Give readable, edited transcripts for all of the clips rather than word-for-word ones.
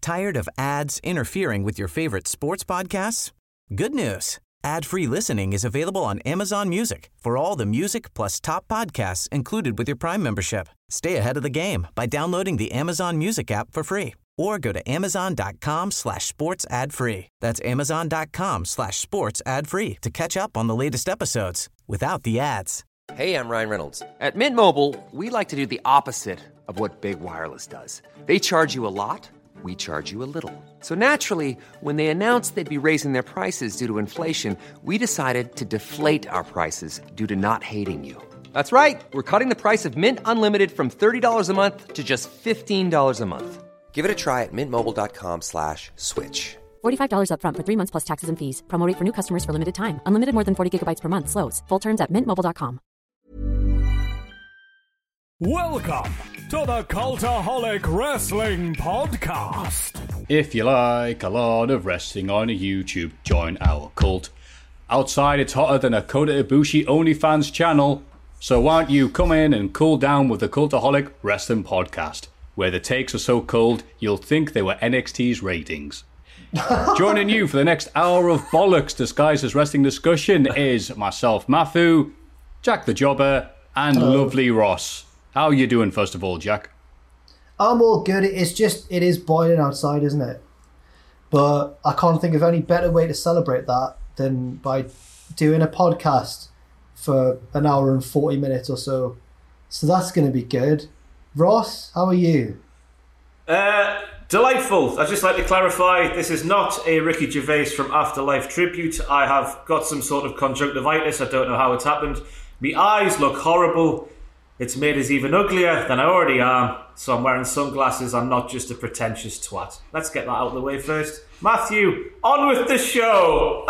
Tired of ads interfering with your favorite sports podcasts? Good news. Ad-free listening is available on Amazon Music for all the music plus top podcasts included with your Prime membership. Stay ahead of the game by downloading the Amazon Music app for free or go to amazon.com/sports ad free. That's amazon.com/sports ad free to catch up on the latest episodes without the ads. Hey, I'm Ryan Reynolds. At Mint Mobile, we like to do the opposite of what Big Wireless does. They charge you a lot. We charge you a little. So naturally, when they announced they'd be raising their prices due to inflation, we decided to deflate our prices due to not hating you. That's right. We're cutting the price of Mint Unlimited from $30 a month to just $15 a month. Give it a try at mintmobile.com/switch. $45 up front for 3 months plus taxes and fees. Promo rate for new customers for limited time. Unlimited more than 40 gigabytes per month. Slows full terms at mintmobile.com. Welcome to the Cultaholic Wrestling Podcast. If you like a lot of wrestling on YouTube, join our cult. Outside, it's hotter than a Kota Ibushi OnlyFans channel, so why don't you come in and cool down with the Cultaholic Wrestling Podcast, where the takes are so cold you'll think they were NXT's ratings. Joining you for the next hour of bollocks disguised as wrestling discussion is myself, Matthew, Jack the Jobber, and lovely Ross. How are you doing, first of all, Jack? I'm all good. It is boiling outside, isn't it? But I can't think of any better way to celebrate that than by doing a podcast for an hour and 40 minutes or so. So that's going to be good. Ross, how are you? Delightful. I'd just like to clarify, this is not a Ricky Gervais from Afterlife tribute. I have got some sort of conjunctivitis. I don't know how it's happened. My eyes look horrible. It's made us even uglier than I already am. So I'm wearing sunglasses. I'm not just a pretentious twat. Let's get that out of the way first. Matthew, on with the show.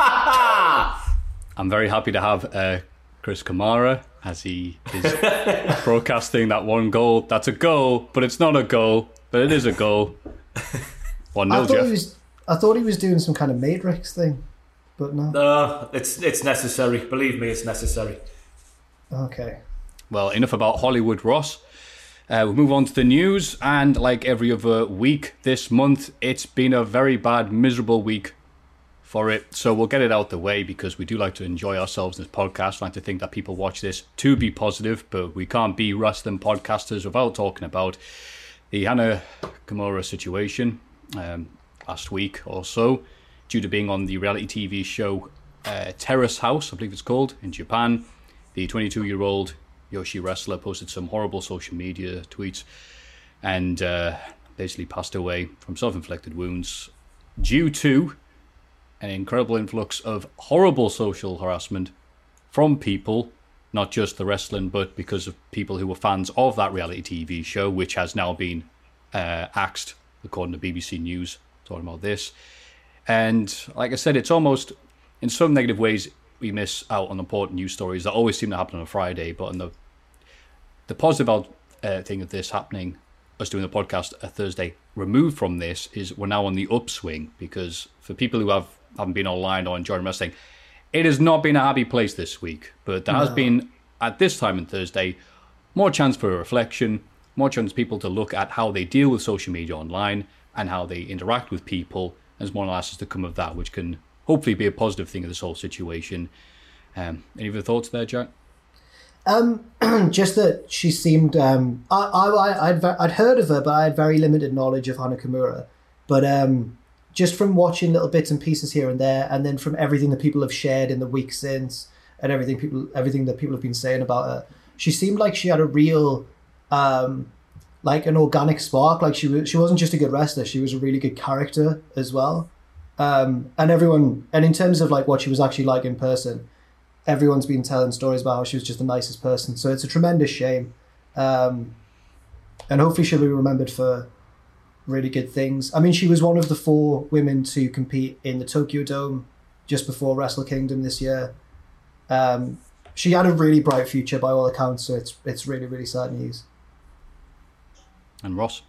I'm very happy to have Chris Kamara as he is broadcasting that one goal. That's a goal, but it's not a goal, but it is a goal. 1-0, Jeff. I thought he was doing some kind of Matrix thing, but no. No, it's necessary. Believe me, it's necessary. Okay. Well, enough about Hollywood, Ross. We'll move on to the news, and like every other week this month, it's been a very bad, miserable week for it. So we'll get it out the way because we do like to enjoy ourselves in this podcast. I like to think that people watch this to be positive, but we can't be wrestling podcasters without talking about the Hana Kimura situation last week or so, due to being on the reality TV show Terrace House, I believe it's called, in Japan. The 22-year-old Yoshi wrestler posted some horrible social media tweets and basically passed away from self-inflicted wounds due to an incredible influx of horrible social harassment from people, not just the wrestling, but because of people who were fans of that reality TV show, which has now been axed, according to BBC News, talking about this. And like I said, it's almost, in some negative ways, we miss out on important news stories that always seem to happen on a Friday. But on the positive thing of this happening, us doing the podcast a Thursday removed from this, is we're now on the upswing, because for people who haven't been online or enjoying wrestling, it has not been a happy place this week. But there has been, at this time on Thursday, more chance for a reflection, more chance for people to look at how they deal with social media online and how they interact with people. There's more analysis to come of that, which can hopefully be a positive thing of this whole situation. Any other thoughts there, Jack? Just that she seemed... I'd heard of her, but I had very limited knowledge of Hana Kimura. But just from watching little bits and pieces here and there, and then from everything that people have shared in the week since, and everything that people have been saying about her, she seemed like she had a real... like an organic spark. Like she wasn't just a good wrestler, she was a really good character as well. And in terms of like what she was actually like in person, everyone's been telling stories about how she was just the nicest person. So it's a tremendous shame. And hopefully she'll be remembered for really good things. I mean, she was one of the 4 women to compete in the Tokyo Dome just before Wrestle Kingdom this year. She had a really bright future by all accounts, so it's really, really sad news. And Ross?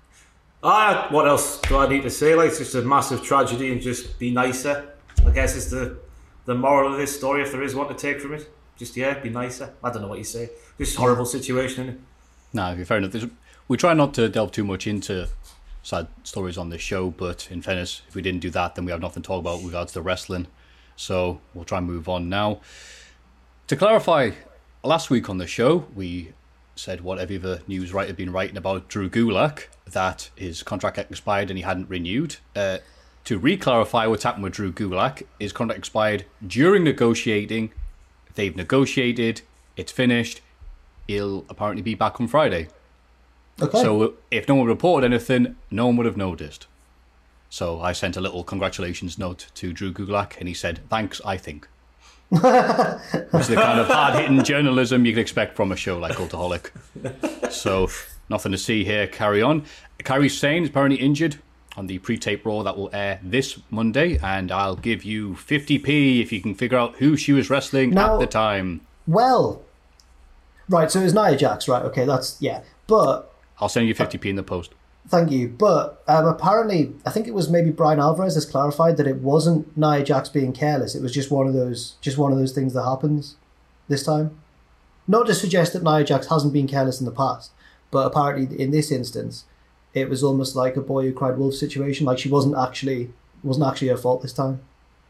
What else do I need to say? Like, it's just a massive tragedy, and just be nicer, I guess, is the moral of this story, if there is one to take from it. Just, be nicer. I don't know what you say. Just a horrible situation, isn't it? No, fair enough. We try not to delve too much into sad stories on this show, but in fairness, if we didn't do that, then we have nothing to talk about with regards to wrestling. So we'll try and move on now. To clarify, last week on the show, we said whatever the news writer had been writing about Drew Gulak, that his contract expired and he hadn't renewed. To re-clarify what's happened with Drew Gulak, his contract expired during negotiating. They've negotiated, it's finished. He'll apparently be back on Friday. Okay. So if no one reported anything, no one would have noticed. So I sent a little congratulations note to Drew Gulak, and he said, "Thanks, I think." Which is the kind of hard-hitting journalism you could expect from a show like Cultaholic. So nothing to see here. Carry on. Kairi Sane is apparently injured on the pre-tape Raw that will air this Monday, and I'll give you 50p if you can figure out who she was wrestling at the time. Well, right, so it was Nia Jax, right? Okay, that's, yeah. But I'll send you 50p in the post. Thank you. But apparently, I think it was maybe Brian Alvarez has clarified that it wasn't Nia Jax being careless. It was just one of those things that happens this time. Not to suggest that Nia Jax hasn't been careless in the past, but apparently in this instance, it was almost like a boy who cried wolf situation. Like she wasn't actually her fault this time.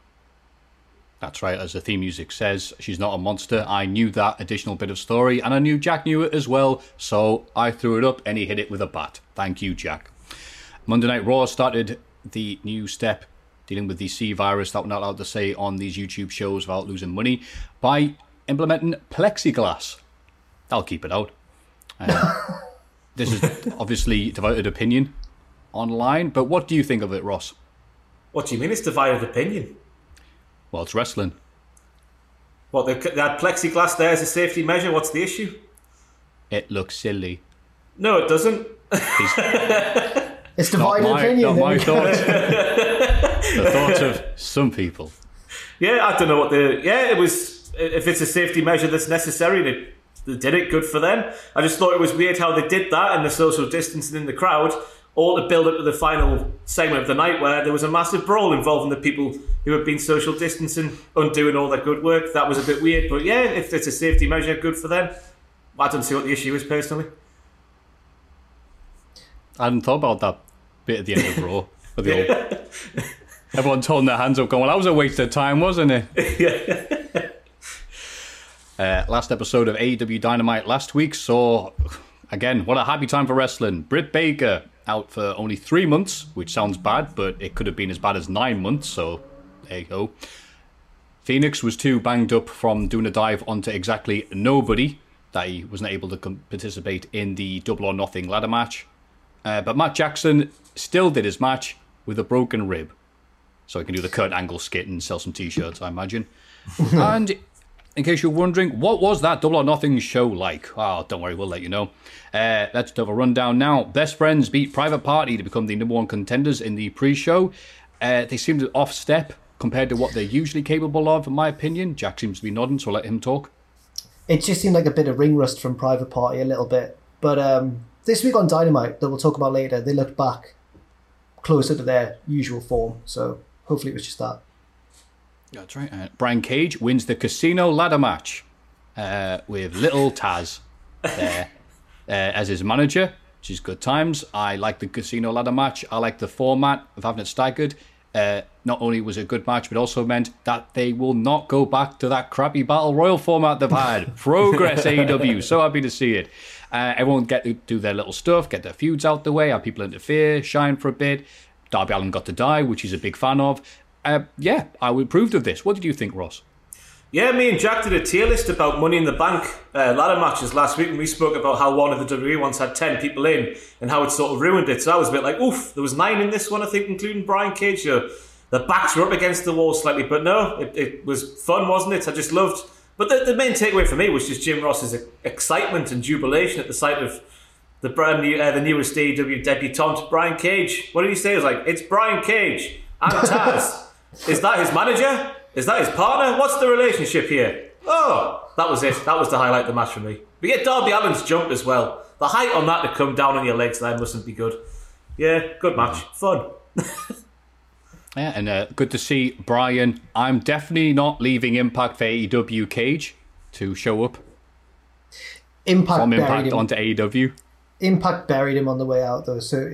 That's right, as the theme music says, she's not a monster. I knew that additional bit of story, and I knew Jack knew it as well, so I threw it up and he hit it with a bat. Thank you, Jack. Monday Night Raw started the new step dealing with the C virus that we're not allowed to say on these YouTube shows without losing money by implementing plexiglass. I'll keep it out. This is obviously divided opinion online, but what do you think of it, Ross? What do you mean it's divided opinion? Well, it's wrestling. What, they had plexiglass there as a safety measure? What's the issue? It looks silly. No, it doesn't. It's divided opinion. Not my thoughts. The thoughts of some people. Yeah, I don't know what it was. If it's a safety measure that's necessary, they did it, good for them. I just thought it was weird how they did that and the social distancing in the crowd, all to build up to the final segment of the night where there was a massive brawl involving the people who had been social distancing, undoing all their good work. That was a bit weird, but yeah, if it's a safety measure, good for them. I don't see what the issue is, personally. I hadn't thought about that bit at the end of Raw. Everyone's holding their hands up going, well, that was a waste of time, wasn't it? Last episode of AEW Dynamite last week saw, again, what a happy time for wrestling. Britt Baker out for only 3 months, which sounds bad, but it could have been as bad as 9 months, so there you go. Phoenix was too banged up from doing a dive onto exactly nobody that he wasn't able to participate in the Double or Nothing ladder match. But Matt Jackson still did his match with a broken rib. So he can do the Kurt Angle skit and sell some t-shirts, I imagine. And in case you're wondering, what was that Double or Nothing show like? Oh, don't worry, we'll let you know. Let's have a rundown now. Best Friends beat Private Party to become the #1 contenders in the pre-show. They seemed off step compared to what they're usually capable of, in my opinion. Jack seems to be nodding, so I'll let him talk. It just seemed like a bit of ring rust from Private Party a little bit. But this week on Dynamite, that we'll talk about later, they looked back closer to their usual form. So hopefully it was just that. That's right. Brian Cage wins the Casino ladder match with Little Taz there as his manager, which is good times. I like the Casino ladder match. I like the format of having it staggered. Not only was it a good match, but also meant that they will not go back to that crappy Battle Royal format they've had. Progress, AEW. So happy to see it. Everyone get to do their little stuff, get their feuds out the way, have people interfere, shine for a bit. Darby Allin got to die, which he's a big fan of. Yeah, I approved of this. What did you think, Ross? Yeah, me and Jack did a tier list about Money in the Bank ladder matches last week, and we spoke about how one of the WWE ones had 10 people in and how it sort of ruined it. So I was a bit like, oof, there was 9 in this one, I think, including Brian Cage. The backs were up against the wall slightly, but no, it was fun, wasn't it? I just loved. But the main takeaway for me was just Jim Ross's excitement and jubilation at the sight of the brand new, the newest AEW debutant, Brian Cage. What did he say? He was like, it's Brian Cage and Taz. Is that his manager? Is that his partner? What's the relationship here? Oh, that was it. That was the highlight of the match for me. But yeah, Darby Allin's jump as well. The height on that to come down on your legs there mustn't be good. Yeah, good match. Fun. Yeah, and good to see Brian. I'm definitely not leaving Impact for AEW Cage to show up. Impact from buried Impact him. onto AEW. Impact buried him on the way out, though. So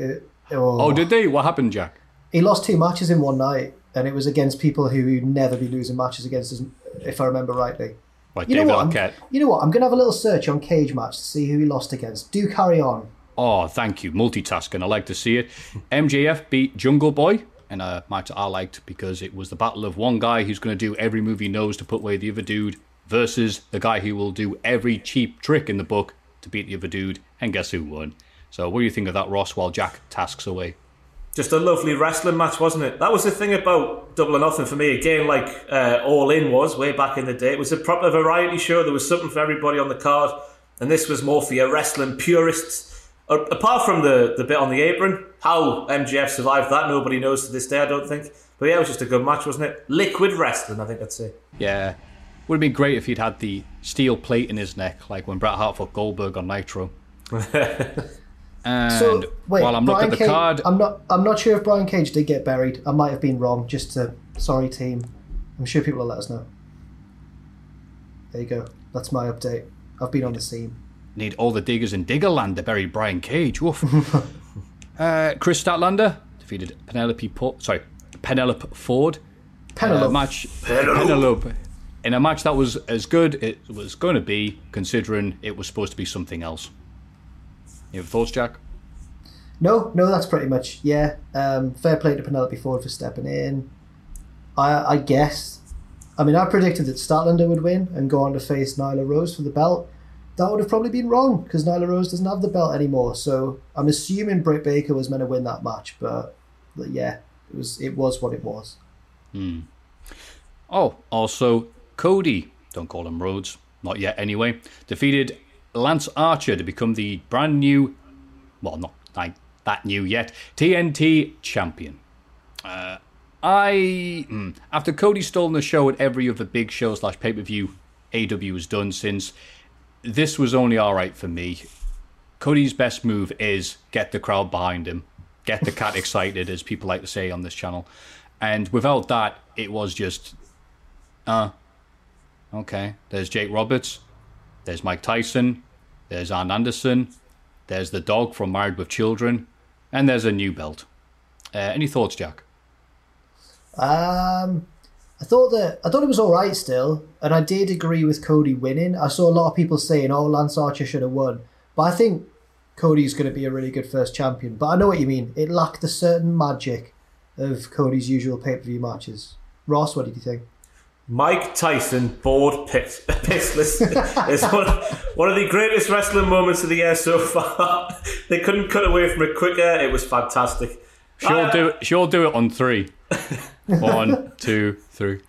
Oh, did they? What happened, Jack? He lost 2 matches in one night, and it was against people who would never be losing matches against, if I remember rightly. Like David Arquette. You know what? I'm going to have a little search on Cage Match to see who he lost against. Do carry on. Oh, thank you. Multitasking. I like to see it. MJF beat Jungle Boy in a match I liked because it was the battle of one guy who's going to do every move he knows to put away the other dude versus the guy who will do every cheap trick in the book to beat the other dude. And guess who won? So what do you think of that, Ross, while Jack tasks away? Just a lovely wrestling match, wasn't it? That was the thing about Double or Nothing for me. Again, like All In was way back in the day. It was a proper variety show. There was something for everybody on the card. And this was more for your wrestling purists. Apart from the bit on the apron, how MJF survived that, nobody knows to this day, I don't think. But yeah, it was just a good match, wasn't it? Liquid wrestling, I think I'd say. Yeah. Would have been great if he'd had the steel plate in his neck, like when Bret Hart fought Goldberg on Nitro. And so, wait, while I'm looking at the card, I'm not sure if Brian Cage did get buried. I might have been wrong. Sorry, team. I'm sure people will let us know. There you go. That's my update. I've been on the scene. Need all the diggers in Diggerland to bury Brian Cage. Woof. Chris Statlander defeated Penelope Ford. Penelope. In a match that was as good it was going to be, considering it was supposed to be something else. You have thoughts, Jack? No, that's pretty much, yeah. Fair play to Penelope Ford for stepping in. I guess. I mean, I predicted that Statlander would win and go on to face Nyla Rose for the belt. That would have probably been wrong, because Nyla Rose doesn't have the belt anymore. So I'm assuming Britt Baker was meant to win that match, but yeah, it was what it was. Oh, also, Cody, don't call him Rhodes, not yet anyway, defeated Lance Archer to become the brand new, well, not like that new yet, TNT champion. After Cody stolen the show at every other big show / pay-per-view AEW has done since, this was only alright for me. Cody's best move is get the crowd behind him, get the cat excited, as people like to say on this channel. And without that, it was just, okay, there's Jake Roberts, there's Mike Tyson, there's Arn Anderson, there's the dog from Married with Children, and there's a new belt. Any thoughts, Jack? I thought it was all right still, and I did agree with Cody winning. I saw a lot of people saying, "Oh, Lance Archer should have won," but I think Cody's going to be a really good first champion. But I know what you mean. It lacked the certain magic of Cody's usual pay-per-view matches. Ross, what did you think? Mike Tyson bored pissless is one of the greatest wrestling moments of the year so far. They couldn't cut away from it quicker. It was fantastic. She'll do it on 3. 1, 2, 3.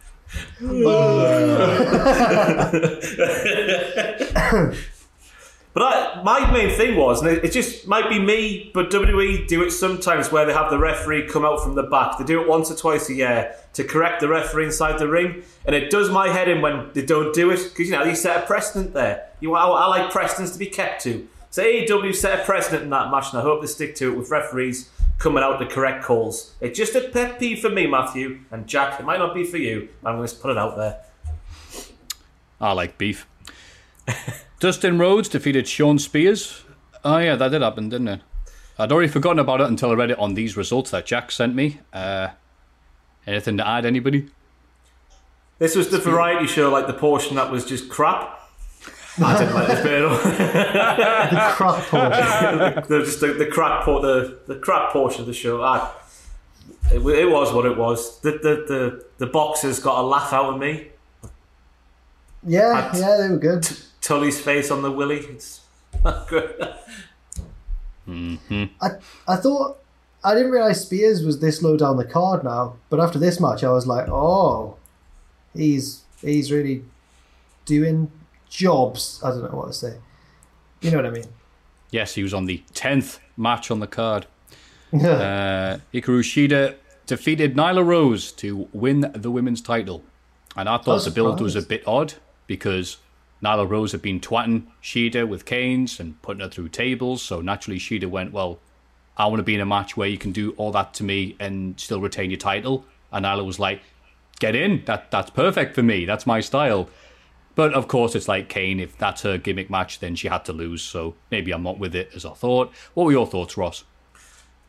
But my main thing was, and it just might be me, but WWE do it sometimes where they have the referee come out from the back. They do it once or twice a year to correct the referee inside the ring, and it does my head in when they don't do it, because you set a precedent there. I like precedents to be kept to. So AEW set a precedent in that match, and I hope they stick to it with referees coming out to correct calls. It's just a pet peeve for me, Matthew, and Jack, it might not be for you, but I'm going to put it out there. I like beef. Dustin Rhodes defeated Sean Spears. Oh yeah, that did happen, didn't it? I'd already forgotten about it until I read it on these results that Jack sent me. Anything to add, anybody? This was the variety show, like the portion that was just crap. I didn't like this bit at all. The crap portion. the crap portion of the show. It was what it was. The boxers got a laugh out of me. Yeah, they were good. Tully's face on the willy. It's not good. Mm-hmm. I thought, I didn't realise Spears was this low down the card now, but after this match I was like, oh, he's really doing jobs. I don't know what to say. You know what I mean? Yes, he was on the 10th match on the card. Hikaru Shida defeated Nyla Rose to win the women's title. And I thought the build was a bit odd, because Nyla Rose had been twatting Shida with canes and putting her through tables, so naturally Shida went, well, I want to be in a match where you can do all that to me and still retain your title. And Nyla was like, get in, that's perfect for me, that's my style. But of course it's like Kane, if that's her gimmick match, then she had to lose, so maybe I'm not with it as I thought. What were your thoughts, Ross?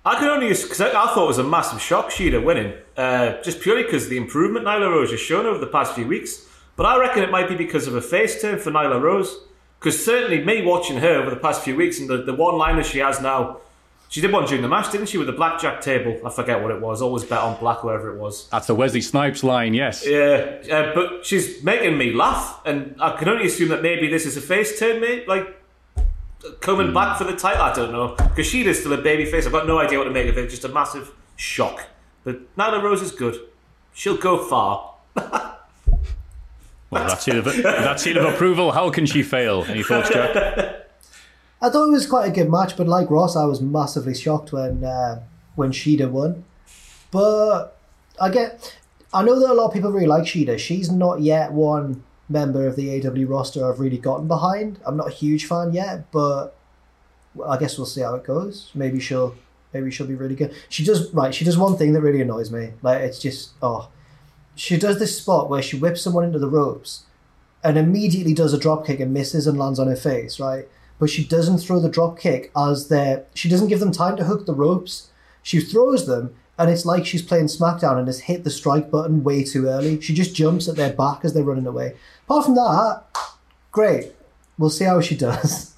I can only because I thought it was a massive shock Shida winning, just purely because of the improvement Nyla Rose has shown over the past few weeks. But I reckon it might be because of a face turn for Nyla Rose. Because certainly me watching her over the past few weeks and the one-liner she has now, she did one during the match, didn't she, with the blackjack table? I forget what it was. Always bet on black, whatever it was. That's the Wesley Snipes line, yes. Yeah, but she's making me laugh, and I can only assume that maybe this is a face turn, mate. Like, coming back for the title, I don't know. Because Shida's still a babyface. I've got no idea what to make of it. Just a massive shock. But Nyla Rose is good. She'll go far. Well, that seal of approval, how can she fail? Any thoughts, Jack? I thought it was quite a good match, but like Ross, I was massively shocked when Shida won. But I know that a lot of people really like Shida. She's not yet one member of the AW roster I've really gotten behind. I'm not a huge fan yet, but I guess we'll see how it goes. Maybe she'll be really good. She does one thing that really annoys me. Like, it's just she does this spot where she whips someone into the ropes and immediately does a drop kick and misses and lands on her face, right? But she doesn't throw the drop kick she doesn't give them time to hook the ropes. She throws them, and it's like she's playing SmackDown and has hit the strike button way too early. She just jumps at their back as they're running away. Apart from that, great. We'll see how she does.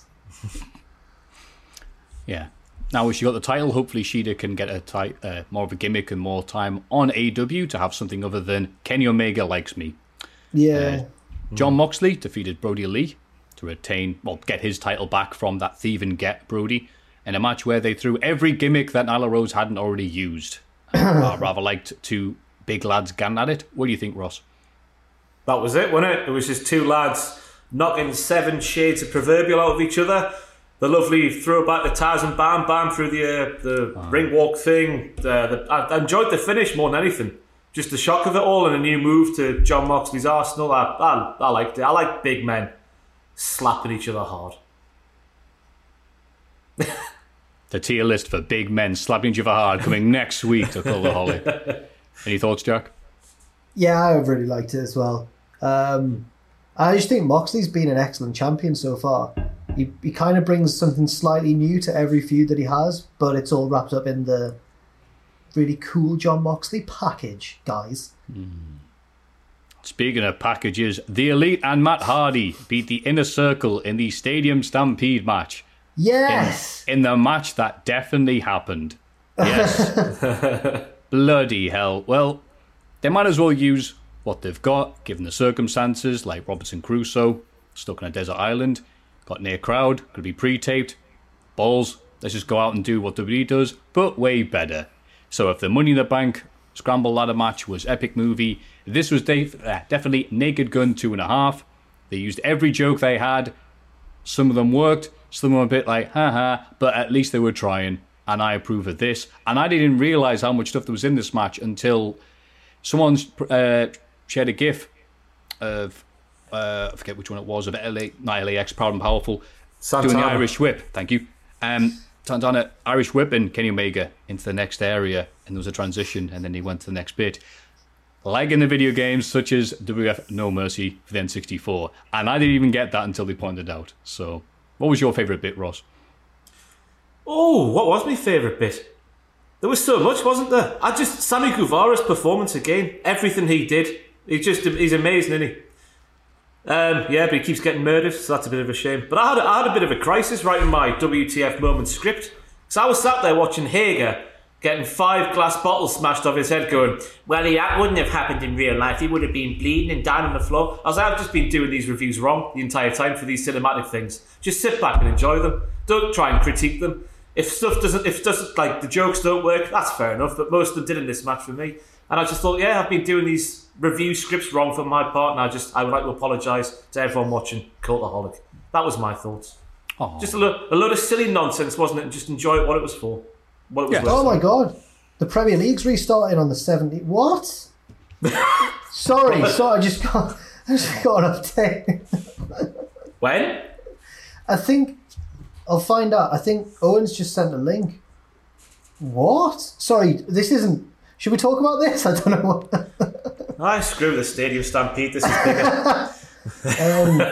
Yeah. Now, if she got the title, hopefully Shida can get more of a gimmick and more time on AEW to have something other than Kenny Omega likes me. Yeah. Jon Moxley defeated Brody Lee to get his title back from that thief and get Brody in a match where they threw every gimmick that Nyla Rose hadn't already used. I rather liked two big lads getting at it. What do you think, Ross? That was it, wasn't it? It was just two lads knocking 7 shades of proverbial out of each other. The lovely throwback to Taz and Bam Bam through the ring walk thing. I enjoyed the finish more than anything. Just the shock of it all and a new move to Jon Moxley's Arsenal. I liked it. I like big men slapping each other hard. The tier list for big men slapping each other hard coming next week to Cultaholic. Any thoughts, Jack? Yeah, I really liked it as well. I just think Moxley's been an excellent champion so far. He kind of brings something slightly new to every feud that he has, but it's all wrapped up in the really cool Jon Moxley package, guys. Speaking of packages, The Elite and Matt Hardy beat the Inner Circle in the Stadium Stampede match. Yes! In the match that definitely happened. Yes. Bloody hell. Well, they might as well use what they've got, given the circumstances, like Robinson Crusoe, stuck on a desert island, got near crowd, could be pre-taped. Balls, let's just go out and do what WWE does, but way better. So if the Money in the Bank Scramble Ladder match was epic movie, this was definitely Naked Gun 2.5. They used every joke they had. Some of them worked, some of them were a bit like, haha, but at least they were trying, and I approve of this. And I didn't realise how much stuff there was in this match until someone shared a GIF of, I forget which one it was, of LAX, Proud and Powerful, Santana. doing the Irish Whip. Thank you. Santana, Irish Whip and Kenny Omega into the next area, and there was a transition, and then he went to the next bit. Like in the video games, such as WWF No Mercy for the N64. And I didn't even get that until they pointed it out. So, what was your favourite bit, Ross? Oh, what was my favourite bit? There was so much, wasn't there? Sammy Guevara's performance again. Everything he did. He's amazing, isn't he? Yeah, but he keeps getting murdered, so that's a bit of a shame. But I had a bit of a crisis writing my WTF moment script. Because I was sat there watching Hager getting 5 glass bottles smashed off his head going, well, that wouldn't have happened in real life. He would have been bleeding and down on the floor. I was like, I've just been doing these reviews wrong the entire time for these cinematic things. Just sit back and enjoy them. Don't try and critique them. If like the jokes don't work, that's fair enough, but most of them did in this match for me. And I just thought, yeah, I've been doing these review scripts wrong for my part, and I would like to apologise to everyone watching Cultaholic. That was my thoughts. Aww. Just a load of silly nonsense, wasn't it? And just enjoy it what it was for. What it was worth. Oh my god. The Premier League's restarting on the 17th. What? sorry, I just got an update. When? I think I'll find out. I think Owen's just sent a link. What? Sorry, this isn't... Should we talk about this? I don't know what... Screw the Stadium Stampede. This is bigger.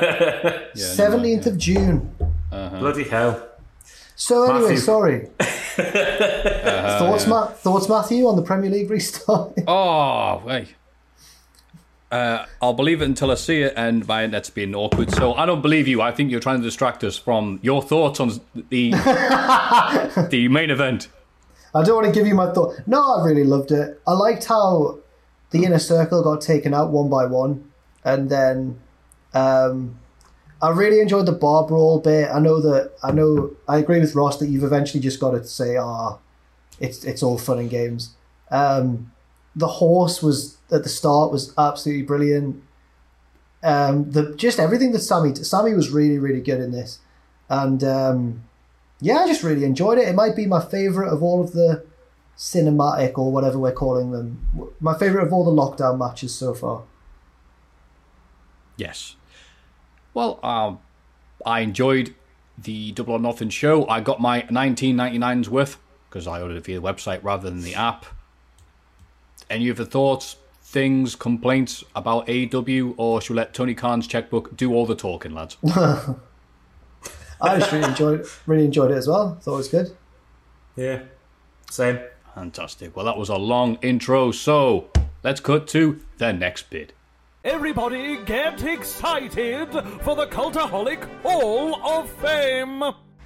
17th of June. Bloody hell. So anyway, sorry. Thoughts, Matthew, on the Premier League restart? Oh, wait. I'll believe it until I see it, and my internet's being awkward. So I don't believe you. I think you're trying to distract us from your thoughts on the the main event. I don't want to give you my thought. No, I really loved it. I liked how the Inner Circle got taken out one by one, and then I really enjoyed the bar brawl bit. I agree with Ross that you've eventually just got to say, it's all fun and games. The horse was at the start was absolutely brilliant. Just everything that Sammy was really, really good in this, and I just really enjoyed it. It might be my favourite of all of the cinematic, or whatever we're calling them, my favourite of all the lockdown matches so far. Yes. Well, I enjoyed the Double or Nothing show. I got my $19.99's worth because I ordered it via the website rather than the app. Any other thoughts, things, complaints about AEW, or should we let Tony Khan's checkbook do all the talking, lads? I just really enjoyed it as well. Thought it was good. Yeah, same. Fantastic. Well, that was a long intro, so let's cut to the next bit. Everybody get excited for the Cultaholic Hall of Fame!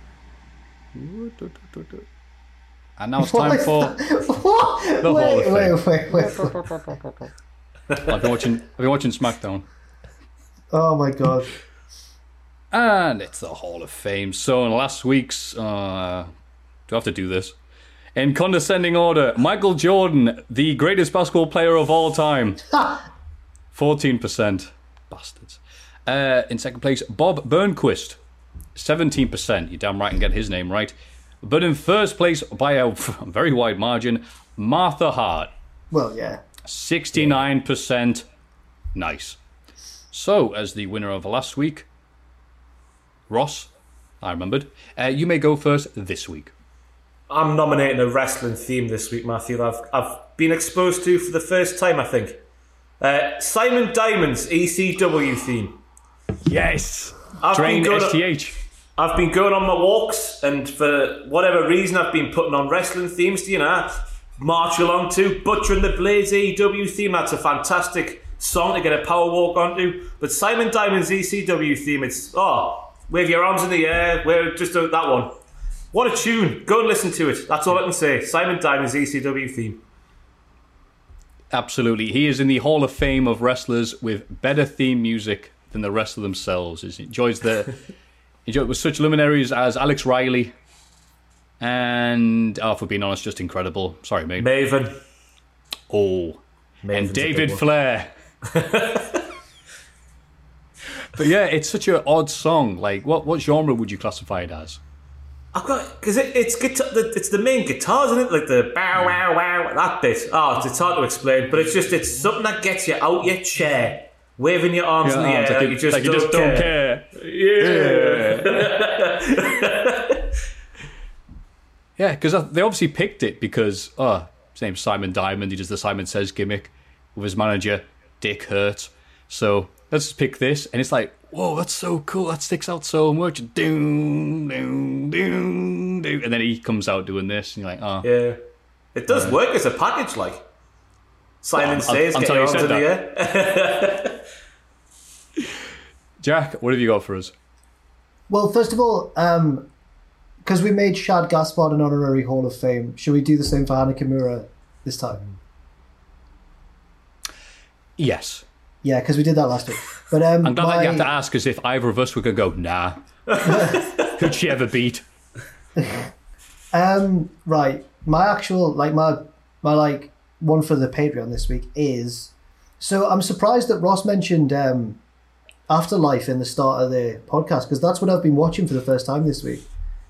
And now it's time for the Hall of Fame. Wait. I've been watching SmackDown. Oh my god. And it's the Hall of Fame. So in last week's... do I have to do this? In condescending order, Michael Jordan, the greatest basketball player of all time. 14%. Bastards. In second place, Bob Burnquist. 17%. You're damn right and get his name right. But in first place, by a very wide margin, Martha Hart. Well, yeah. 69%. Nice. So, as the winner of last week, Ross, I remembered, you may go first this week. I'm nominating a wrestling theme this week, Matthew. I've been exposed to for the first time, I think. Simon Diamond's ECW theme. Yes. Drain STH. I've been going on my walks, and for whatever reason, I've been putting on wrestling themes to, march along to. Butcher and the Blades AEW theme, that's a fantastic song to get a power walk onto. But Simon Diamond's ECW theme, it's, wave your arms in the air, that one. What a tune. Go and listen to it. That's all I can say. Simon Diamond's ECW theme. Absolutely. He is in the Hall of Fame of wrestlers with better theme music than the rest of themselves. He enjoys with such luminaries as Alex Riley and, for being honest, just incredible. Sorry, mate. Maven. Oh. Maven's and David Flair. But yeah, it's such an odd song. Like, what genre would you classify it as? Because it's guitar, it's the main guitars, isn't it? Like the bow, wow, wow, that bit. It's hard to explain, but it's something that gets you out your chair, waving your arms in the air like you just don't care. Yeah. Yeah, because they obviously picked it because, his name's Simon Diamond. He does the Simon Says gimmick with his manager, Dick Hurt. So let's just pick this, and it's like, whoa, that's so cool. That sticks out so much. Doom, doom, doom, doom. And then he comes out doing this, and you're like, Yeah. It does work as a package, like. Simon Says, get your arms in the air. Jack, what have you got for us? Well, first of all, because we made Shad Gaspard an honorary Hall of Fame, should we do the same for Hana Kimura this time? Yes. Yeah, because we did that last week. But I'm glad that you have to ask, as if either of us were going to go, nah. Who'd she ever beat? Right. My actual, my one for the Patreon this week is... So I'm surprised that Ross mentioned Afterlife in the start of the podcast, because that's what I've been watching for the first time this week.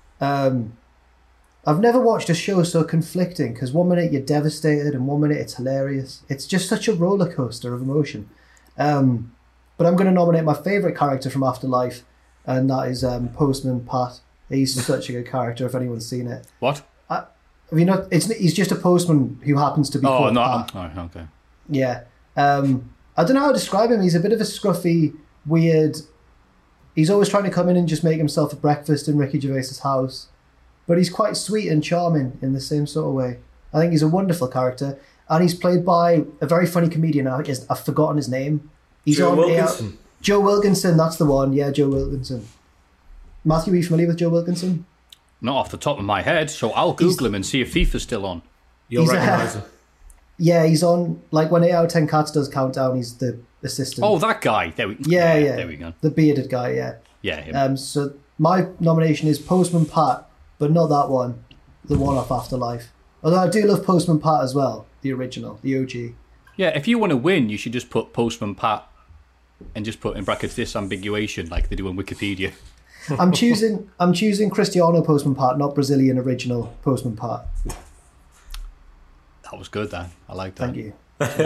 I've never watched a show so conflicting, because 1 minute you're devastated and 1 minute it's hilarious. It's just such a roller coaster of emotion. But I'm going to nominate my favourite character from Afterlife, and that is Postman Pat. He's such a good character if anyone's seen it. What? Have you not? He's just a postman who happens to be called Pat. Oh, okay. Yeah. I don't know how to describe him. He's a bit of a scruffy, weird... He's always trying to come in and just make himself a breakfast in Ricky Gervais's house. but he's quite sweet and charming in the same sort of way. I think he's a wonderful character, and he's played by a very funny comedian. I've forgotten his name. He's Joe on Wilkinson. Joe Wilkinson, that's the one. Yeah, Joe Wilkinson. Matthew, are you familiar with Joe Wilkinson? Not off the top of my head, so I'll Google him and see if FIFA's still on. You'll recognise him. Yeah, he's on, like, when 8 out of 10 Cats does Countdown, he's the assistant. Oh, that guy. There we There we go. The bearded guy, yeah. Yeah, him. So my nomination is Postman Pat, but not that one. The one off Afterlife. Although I do love Postman Pat as well. The original, the OG. Yeah, if you want to win, you should just put Postman Pat and just put in brackets disambiguation like they do on Wikipedia. I'm choosing Cristiano Postman Pat, not Brazilian original Postman Pat. That was good, Dan. I like that. Thank you.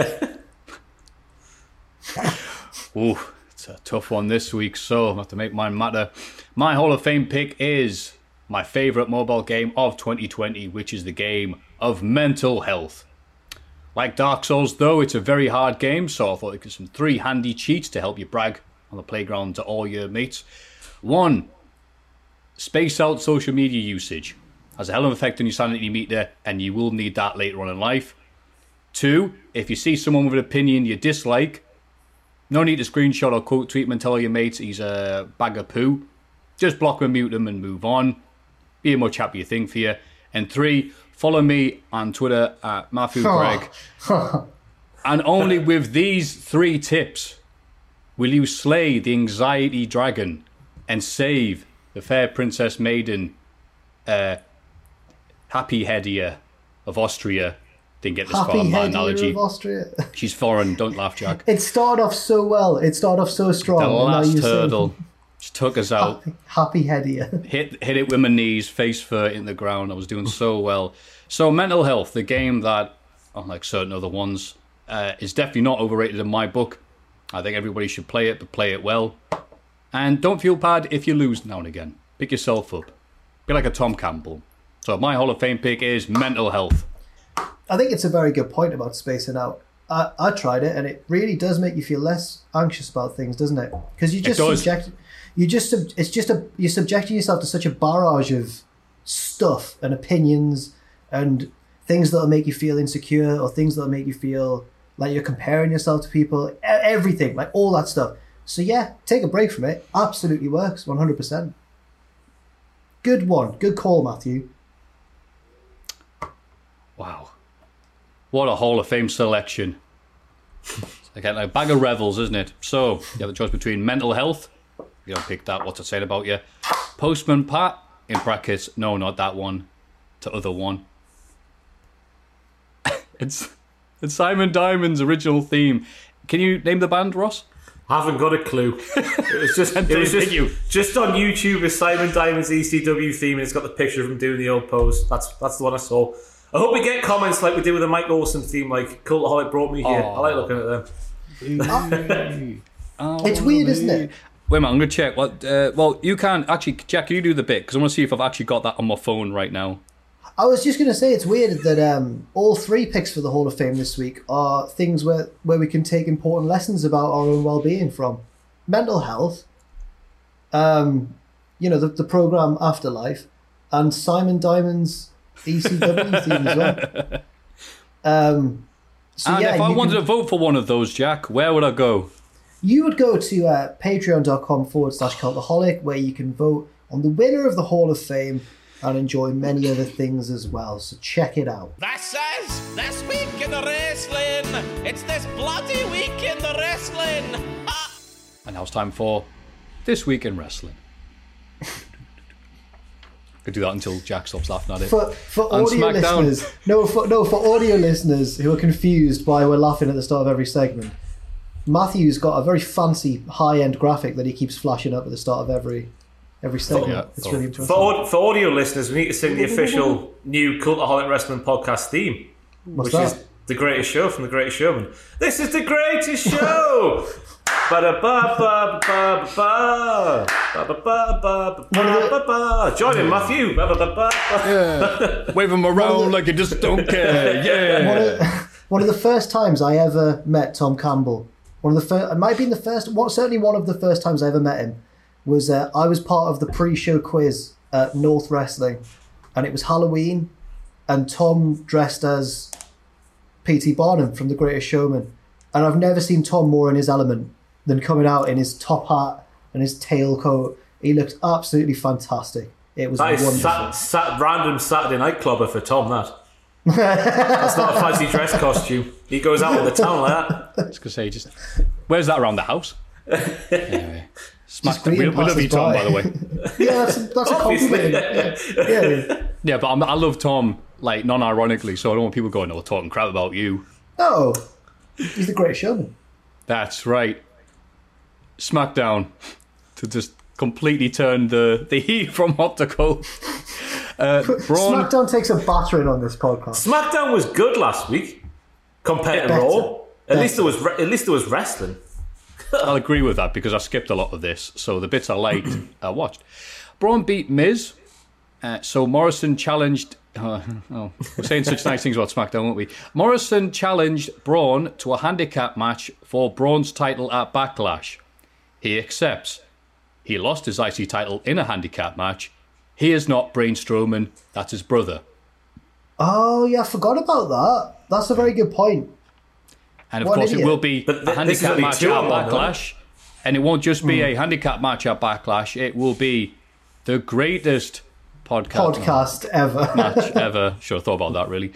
Ooh, it's a tough one this week, so I'll have to make mine matter. My Hall of Fame pick is my favourite mobile game of 2020, which is the game of Mental Health. Like Dark Souls, though, it's a very hard game, so I thought I'd give some 3 handy cheats to help you brag on the playground to all your mates. 1, space out social media usage. Has a hell of an effect on your sanity meter, and you will need that later on in life. 2, if you see someone with an opinion you dislike, no need to screenshot or quote tweet him and tell your mates he's a bag of poo. Just block him, mute him, and move on. Be a much happier thing for you. And 3, follow me on Twitter at Matthew Gregg. And only with these 3 tips will you slay the anxiety dragon and save the fair princess maiden, Happy Hedia of Austria. Didn't get this far in my analogy. Of Austria. She's foreign. Don't laugh, Jack. It started off so well. It started off so strong. The last hurdle just took us out. Happy Hedia. Hit it with my knees, face first in the ground. I was doing so well. So Mental Health, the game that, unlike certain other ones, is definitely not overrated in my book. I think everybody should play it, but play it well. And don't feel bad if you lose now and again. Pick yourself up. Be like a Tom Campbell. So my Hall of Fame pick is Mental Health. I think it's a very good point about spacing out. I tried it, and it really does make you feel less anxious about things, doesn't it? Because you're subjecting yourself to such a barrage of stuff and opinions and things that'll make you feel insecure or things that'll make you feel like you're comparing yourself to people. Everything, like all that stuff. So yeah, take a break from it. Absolutely works, 100%. Good one. Good call, Matthew. Wow. What a Hall of Fame selection. Again, like a bag of revels, isn't it? So, you have the choice between Mental Health. You don't pick that, what's it saying about you? Postman Pat, in brackets, no, not that one, to other one. It's Simon Diamond's original theme. Can you name the band, Ross? Haven't got a clue. It was just on YouTube. Is Simon Diamond's ECW theme, and it's got the picture of him doing the old pose. That's the one I saw. I hope we get comments like we did with the Mike Olsen theme, like Cultaholic brought me here. I like looking at them. It's weird, isn't it? Wait a minute, I'm going to check. Well, you can actually, Jack, can you do the bit? Because I want to see if I've actually got that on my phone right now. I was just going to say it's weird that all 3 picks for the Hall of Fame this week are things where we can take important lessons about our own well-being from. Mental health, the program Afterlife, and Simon Diamond's ECW theme as well. If I wanted to vote for one of those, Jack, where would I go? You would go to patreon.com/Cultaholic, where you can vote on the winner of the Hall of Fame and enjoy many other things as well. So check it out. This is This Week in the Wrestling. It's this bloody week in the wrestling. Ha! And now it's time for This Week in Wrestling. Could do that until Jack stops laughing at it. For audio listeners, for audio listeners who are confused by we're laughing at the start of every segment, Matthew's got a very fancy high-end graphic that he keeps flashing up at the start of every segment. It's really interesting. For audio listeners, we need to sing the official new Cultaholic Wrestling podcast theme, which is The Greatest Show from The Greatest Showman. This is The Greatest Show! Join in, Matthew. Yeah. Wave them around like you just don't care. Yeah. One of the first times I ever met Tom Campbell, it might have been the first, certainly one of the first times I ever met him, was I was part of the pre-show quiz at North Wrestling, and it was Halloween, and Tom dressed as P.T. Barnum from The Greatest Showman. And I've never seen Tom more in his element than coming out in his top hat and his tailcoat. He looked absolutely fantastic. It was wonderful. Random Saturday night clubber for Tom, that. That's not a fancy dress costume. He goes out in the town like that. I was going to say, just where's that around the house? Anyway, we love you, Tom, by the way. Yeah, that's a compliment. Yeah, but I love Tom, like, non-ironically, so I don't want people going, oh, talking crap about you. No, he's the Greatest Showman. That's right. SmackDown, to just completely turn the heat from hot to cold. SmackDown takes a battering on this podcast. SmackDown was good last week compared to Raw. At least there was wrestling. I'll agree with that because I skipped a lot of this, so the bits I liked, I watched. Braun beat Miz, so Morrison challenged... we're saying such nice things about SmackDown, won't we? Morrison challenged Braun to a handicap match for Braun's title at Backlash. He accepts. He lost his IC title in a handicap match. He is not Braun Strowman, that's his brother. Oh, yeah, I forgot about that. That's a very good point. And of course, it will be a handicap match at Backlash. And it won't just be a handicap match at Backlash. It will be the greatest podcast ever. Match ever. Should have thought about that, really.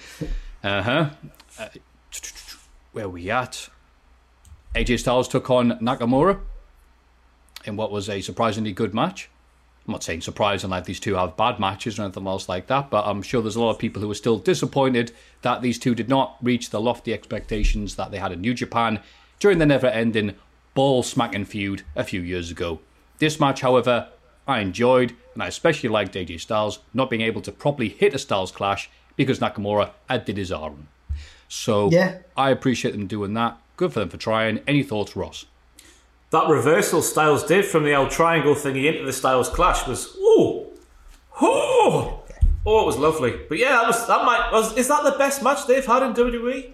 Where are we at? AJ Styles took on Nakamura in what was a surprisingly good match. I'm not saying surprising like these two have bad matches or anything else like that, but I'm sure there's a lot of people who are still disappointed that these two did not reach the lofty expectations that they had in New Japan during the never-ending ball-smacking feud a few years ago. This match, however, I enjoyed, and I especially liked AJ Styles not being able to properly hit a Styles Clash because Nakamura did his arm. So yeah. I appreciate them doing that. Good for them for trying. Any thoughts, Ross? That reversal Styles did from the old triangle thingy into the Styles Clash was it was lovely. But yeah, is that the best match they've had in WWE?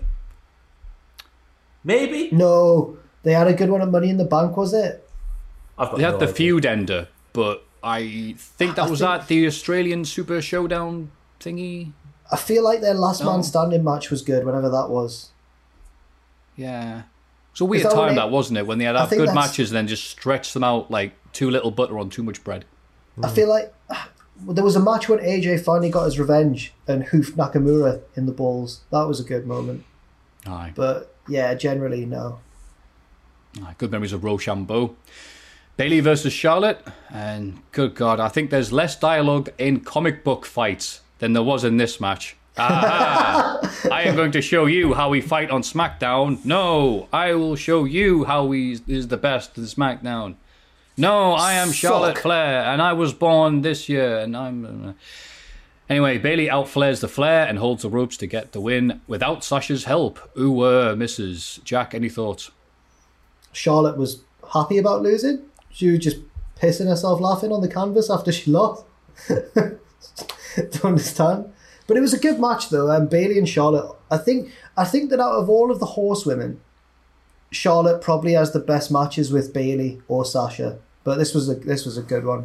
Maybe. No, they had a good one at Money in the Bank, was it? They had the feud ender, but I think that was at the Australian Super Showdown thingy. I feel like their last man standing match was good, whenever that was. Yeah. It's a weird time, that, wasn't it? When they had good matches and then just stretched them out like too little butter on too much bread. I feel like there was a match when AJ finally got his revenge and hoofed Nakamura in the balls. That was a good moment. Aye. But yeah, generally, no. Aye, good memories of Rochambeau. Bayley versus Charlotte. And good God, I think there's less dialogue in comic book fights than there was in this match. I am going to show you how we fight on SmackDown. No, I will show you how he is the best in SmackDown. No, I am Charlotte Flair, and I was born this year, and I'm... Anyway, Bayley outflares the Flair and holds the ropes to get the win without Sasha's help. Mrs. Jack, any thoughts? Charlotte was happy about losing. She was just pissing herself laughing on the canvas after she lost. Don't understand. But it was a good match, though. Bayley and Charlotte. I think that out of all of the horsewomen, Charlotte probably has the best matches with Bayley or Sasha. But this was a good one.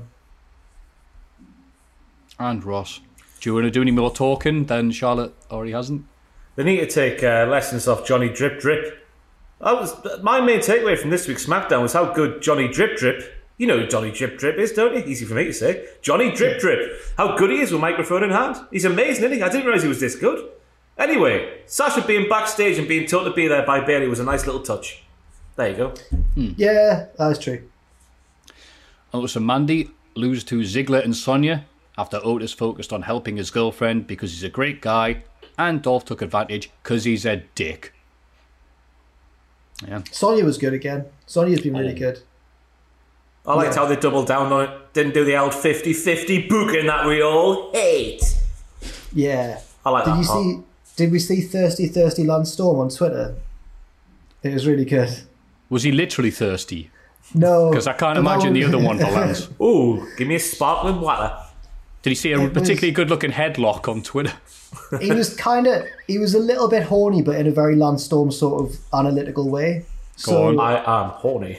And Ross, do you want to do any more talking than Charlotte already hasn't? They need to take lessons off Johnny Drip Drip. My main takeaway from this week's SmackDown was how good Johnny Drip Drip. You know who Johnny Drip Drip is, don't you? Easy for me to say. Johnny Drip Drip. How good he is with microphone in hand. He's amazing, isn't he? I didn't realise he was this good. Anyway, Sasha being backstage and being told to be there by Bayley was a nice little touch. There you go. Yeah, that's true. Otis and Mandy lose to Ziggler and Sonya after Otis focused on helping his girlfriend because he's a great guy, and Dolph took advantage because he's a dick. Yeah. Sonya was good again. Sonya's been really good. I liked how they doubled down on it. Didn't do the old 50-50 booking that we all hate. Yeah. I like that. Did we see Thirsty Lance Storm on Twitter? It was really good. Was he literally thirsty? No. Because I can't imagine the other one for Lance. Ooh, give me a sparkling water. Did he see a particularly good-looking headlock on Twitter? He was a little bit horny, but in a very Lance Storm sort of analytical way. Go on. I am horny.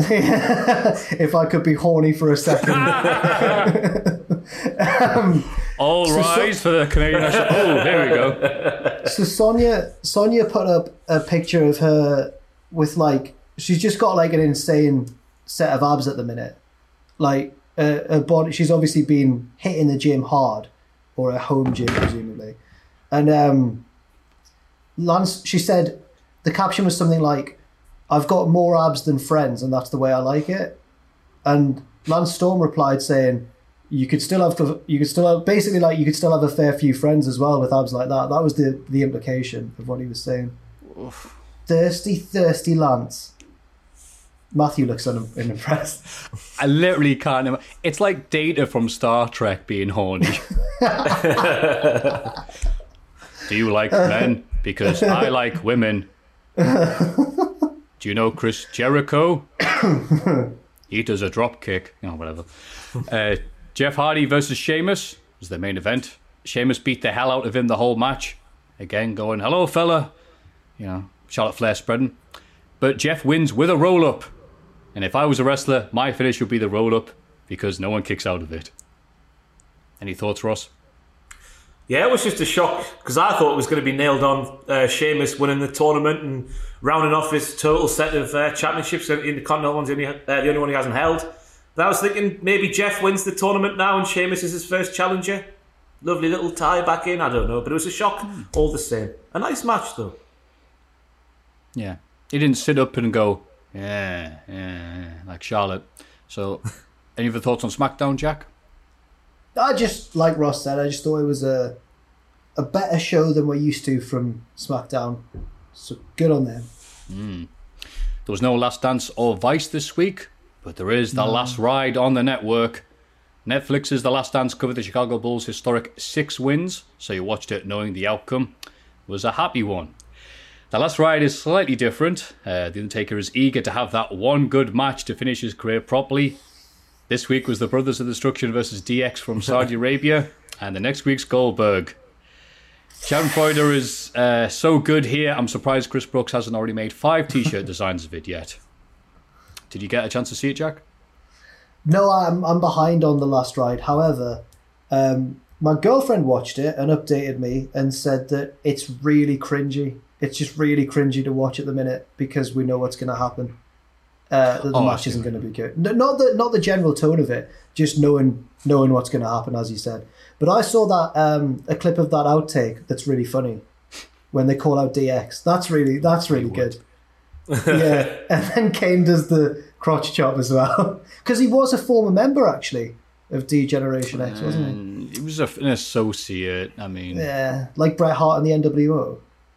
If I could be horny for a second. All rise for the Canadian national. Oh, here we go. So Sonia put up a picture of her with like, she's just got like an insane set of abs at the minute. Like her body, she's obviously been hitting the gym hard, or a home gym presumably. And Lance, she said the caption was something like, "I've got more abs than friends, and that's the way I like it." And Lance Storm replied saying, you could still have a fair few friends as well with abs like that. That was the implication of what he was saying. Oof. Thirsty Lance. Matthew looks unimpressed. I literally can't. It's like Data from Star Trek being horny. Do you like men? Because I like women. Do you know Chris Jericho? He does a drop kick. Oh, whatever. Jeff Hardy versus Sheamus was the main event. Sheamus beat the hell out of him the whole match. Again, going, hello, fella. You know, Charlotte Flair spreading. But Jeff wins with a roll-up. And if I was a wrestler, my finish would be the roll-up because no one kicks out of it. Any thoughts, Ross? Yeah, it was just a shock because I thought it was going to be nailed on Sheamus winning the tournament and rounding off his total set of championships. In the Continental one's the only one he hasn't held. But I was thinking maybe Jeff wins the tournament now and Sheamus is his first challenger. Lovely little tie back in, I don't know. But it was a shock all the same. A nice match though. Yeah. He didn't sit up and go, yeah, like Charlotte. So, any other thoughts on SmackDown, Jack? I just, like Ross said, I just thought it was a better show than we're used to from SmackDown. So good on them. There was no Last Dance or Vice this week, but there is The Last Ride on the network. Netflix's The Last Dance covered the Chicago Bulls' historic 6 wins, so you watched it knowing the outcome was a happy one. The Last Ride is slightly different. The Undertaker is eager to have that one good match to finish his career properly. This week was the Brothers of Destruction versus DX from Saudi Arabia, and the next week's Goldberg. Schadenfreude is so good here, I'm surprised Chris Brooks hasn't already made 5 t-shirt designs of it yet. Did you get a chance to see it, Jack? No, I'm behind on The Last Ride. However, my girlfriend watched it and updated me and said that it's really cringy. It's just really cringy to watch at the minute because we know what's going to happen. The match isn't going to be good. Not the general tone of it, just knowing what's going to happen, as you said. But I saw that a clip of that outtake that's really funny when they call out DX. That's really good. Yeah, and then Kane does the crotch chop as well because he was a former member actually of D-Generation X, wasn't he? He was an associate. I mean, yeah, like Bret Hart and the NWO.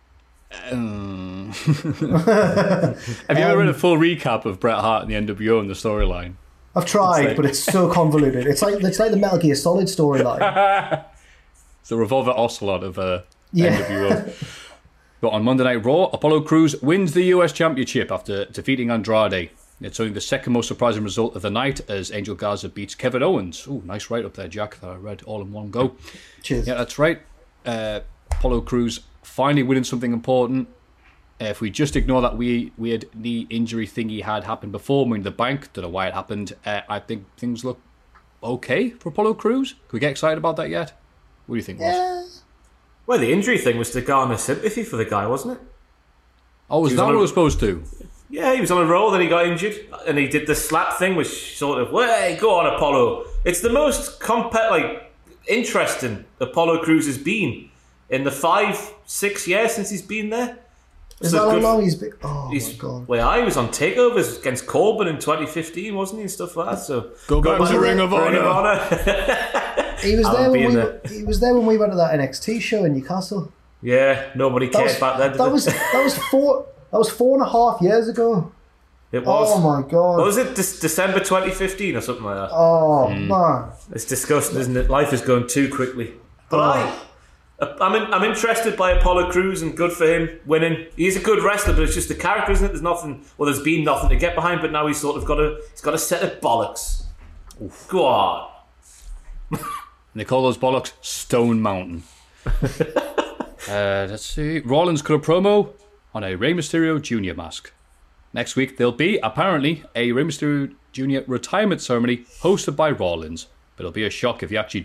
Have you ever read a full recap of Bret Hart and the NWO and the storyline? I've tried, but it's so convoluted. It's like the Metal Gear Solid storyline. It's the Revolver Ocelot of NWO. But on Monday Night Raw, Apollo Crews wins the US Championship after defeating Andrade. It's only the second most surprising result of the night as Angel Garza beats Kevin Owens. Ooh, nice write-up there, Jack, that I read all in one go. Cheers. Yeah, that's right. Apollo Crews finally winning something important. If we just ignore that weird knee injury thing he had happened before, Money in the Bank, don't know why it happened, I think things look okay for Apollo Crews. Can we get excited about that yet? What do you think, Ross? Well, the injury thing was to garner sympathy for the guy, wasn't it? Oh, was that what it was supposed to? Yeah, he was on a roll, then he got injured, and he did the slap thing, which sort of, hey, go on, Apollo. It's the most interesting Apollo Crews has been in the 5-6 years since he's been there. Is that how long he's been? Oh, my God. Well, he was on takeovers against Corbin in 2015, wasn't he, and stuff like that. So Go back to Ring of Honor. He was there when we went to that NXT show in Newcastle. Yeah, nobody cared back then. That was 4.5 years ago. It was. Oh my God. What was it? December 2015 or something like that? Oh man, it's disgusting, isn't it? Life is going too quickly. But I'm interested by Apollo Crews and good for him winning. He's a good wrestler, but it's just the character, isn't it? There's been nothing to get behind, but now he's sort of got a set of bollocks. Oof. Go on. They call those bollocks Stone Mountain. Let's see. Rollins cut a promo on a Rey Mysterio Jr. mask. Next week there'll be apparently a Rey Mysterio Jr. retirement ceremony hosted by Rollins, but it'll be a shock if he actually does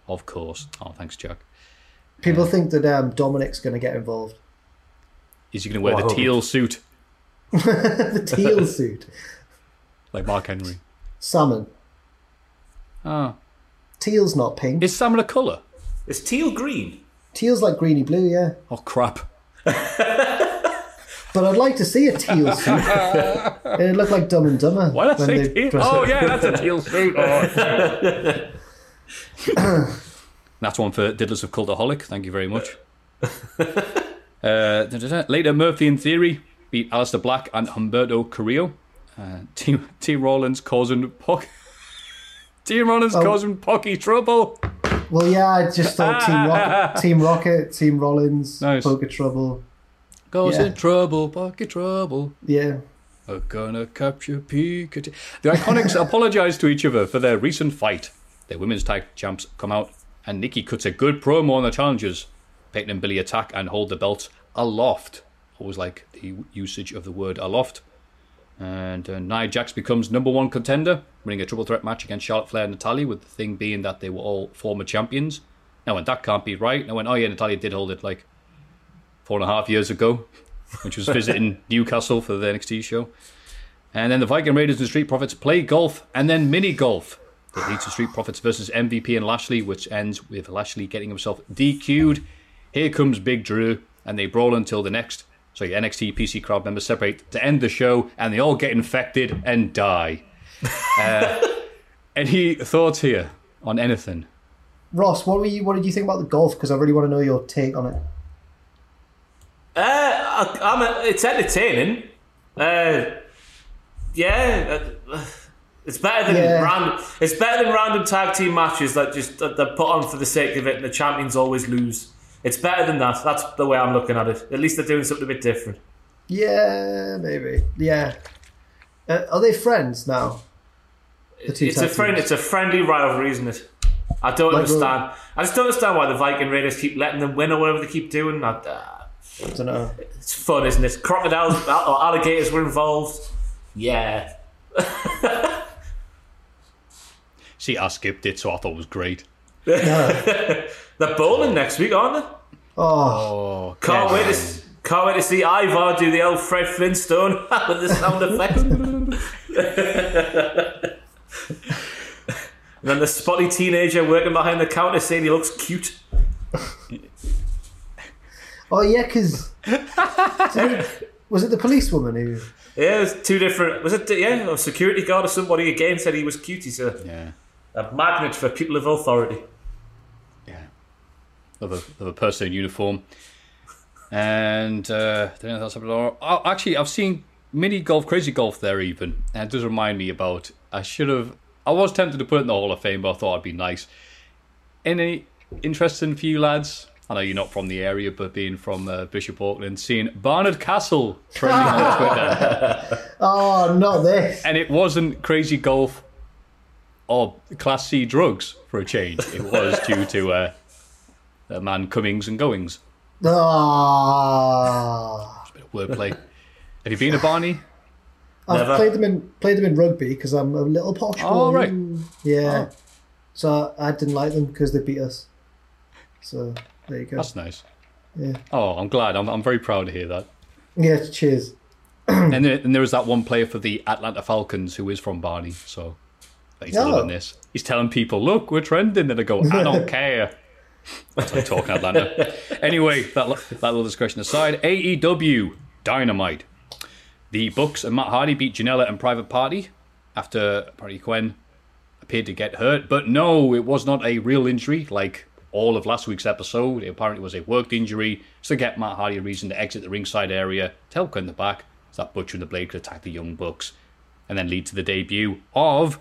Of course. Oh, thanks, Jack. People think that Dominic's going to get involved. Is he going to wear the teal suit? The teal suit. Like Mark Henry. Salmon. Oh. Teal's not pink. Is salmon a colour? Is teal green? Teal's like greeny blue, yeah. Oh, crap. But I'd like to see a teal suit. It'd look like Dumb and Dumber. Why did I say teal? Oh, yeah, that's a teal suit. Oh. That's one for Diddlers of Cultaholic. Thank you very much. Later, Murphy in Theory beat Alistair Black and Humberto Carrillo. Team Rollins causing causing Pocky trouble. Well, yeah, I just thought Team Rocket, Team Rollins, nice. Poker Trouble. Causing trouble, Pocky trouble. Yeah. I'm gonna capture Pikachu. The Iconics apologise to each other for their recent fight. Their women's tag champs come out, and Nikki cuts a good promo on the challengers. Peyton and Billy attack and hold the belts aloft. Always like the usage of the word aloft. And Nia Jax becomes number one contender, winning a triple threat match against Charlotte Flair and Natalya, with the thing being that they were all former champions. Now, when that can't be right, now when, oh yeah, Natalya did hold it like 4.5 years ago, when she was visiting Newcastle for the NXT show. And then the Viking Raiders and Street Profits play golf and then mini golf. That leads to Street Profits versus MVP and Lashley, which ends with Lashley getting himself DQ'd. Here comes Big Drew, and they brawl until the next. So the NXT PC crowd members separate to end the show, and they all get infected and die. Any thoughts here on anything? Ross, what did you think about the golf? Because I really want to know your take on it. It's entertaining. It's better than random. It's better than random tag team matches that they're put on for the sake of it, and the champions always lose. It's better than that. That's the way I'm looking at it. At least they're doing something a bit different. Yeah, maybe. Yeah. Are they friends now? It's a friendly rivalry, isn't it? I don't understand. I just don't understand why the Viking Raiders keep letting them win or whatever they keep doing. I don't know. It's fun, isn't it? Crocodiles or alligators were involved. Yeah. See, I skipped it, so I thought it was great. They're bowling next week, aren't they? Oh, can't wait to see Ivar do the old Fred Flintstone with the sound effects. And then the spotty teenager working behind the counter saying he looks cute. Oh yeah, because was it the policewoman who? Yeah, it was two different. Was it a security guard or somebody again said he was cute? He's a magnet for people of authority. Yeah, of a person in uniform. And actually, I've seen mini golf, crazy golf there even, and it does remind me about. I was tempted to put it in the Hall of Fame, but I thought it'd be nice. Any interesting for you lads? I know you're not from the area, but being from Bishop Auckland, seeing Barnard Castle trending on Twitter. Oh, not this. And it wasn't crazy golf or Class C drugs for a change. It was due to a man comings and goings. Ah. It's a bit of wordplay. Have you been to Barney? I've played them in rugby because I'm a little posh. Oh, right. Yeah. Oh. So I didn't like them because they beat us. So there you go. That's nice. Yeah. Oh, I'm glad. I'm very proud to hear that. Yeah, cheers. And there was that one player for the Atlanta Falcons who is from Barney, so he's loving this. He's telling people, look, we're trending, and they go, I don't care. That's like talking Atlanta. Anyway, that little discussion aside, AEW Dynamite. The Bucks and Matt Hardy beat Janela and Private Party after apparently Gwen appeared to get hurt. But no, it was not a real injury like all of last week's episode. It apparently was a worked injury to get Matt Hardy a reason to exit the ringside area, tell Gwen the back, so that Butcher and the Blade could attack the Young Bucks, and then lead to the debut of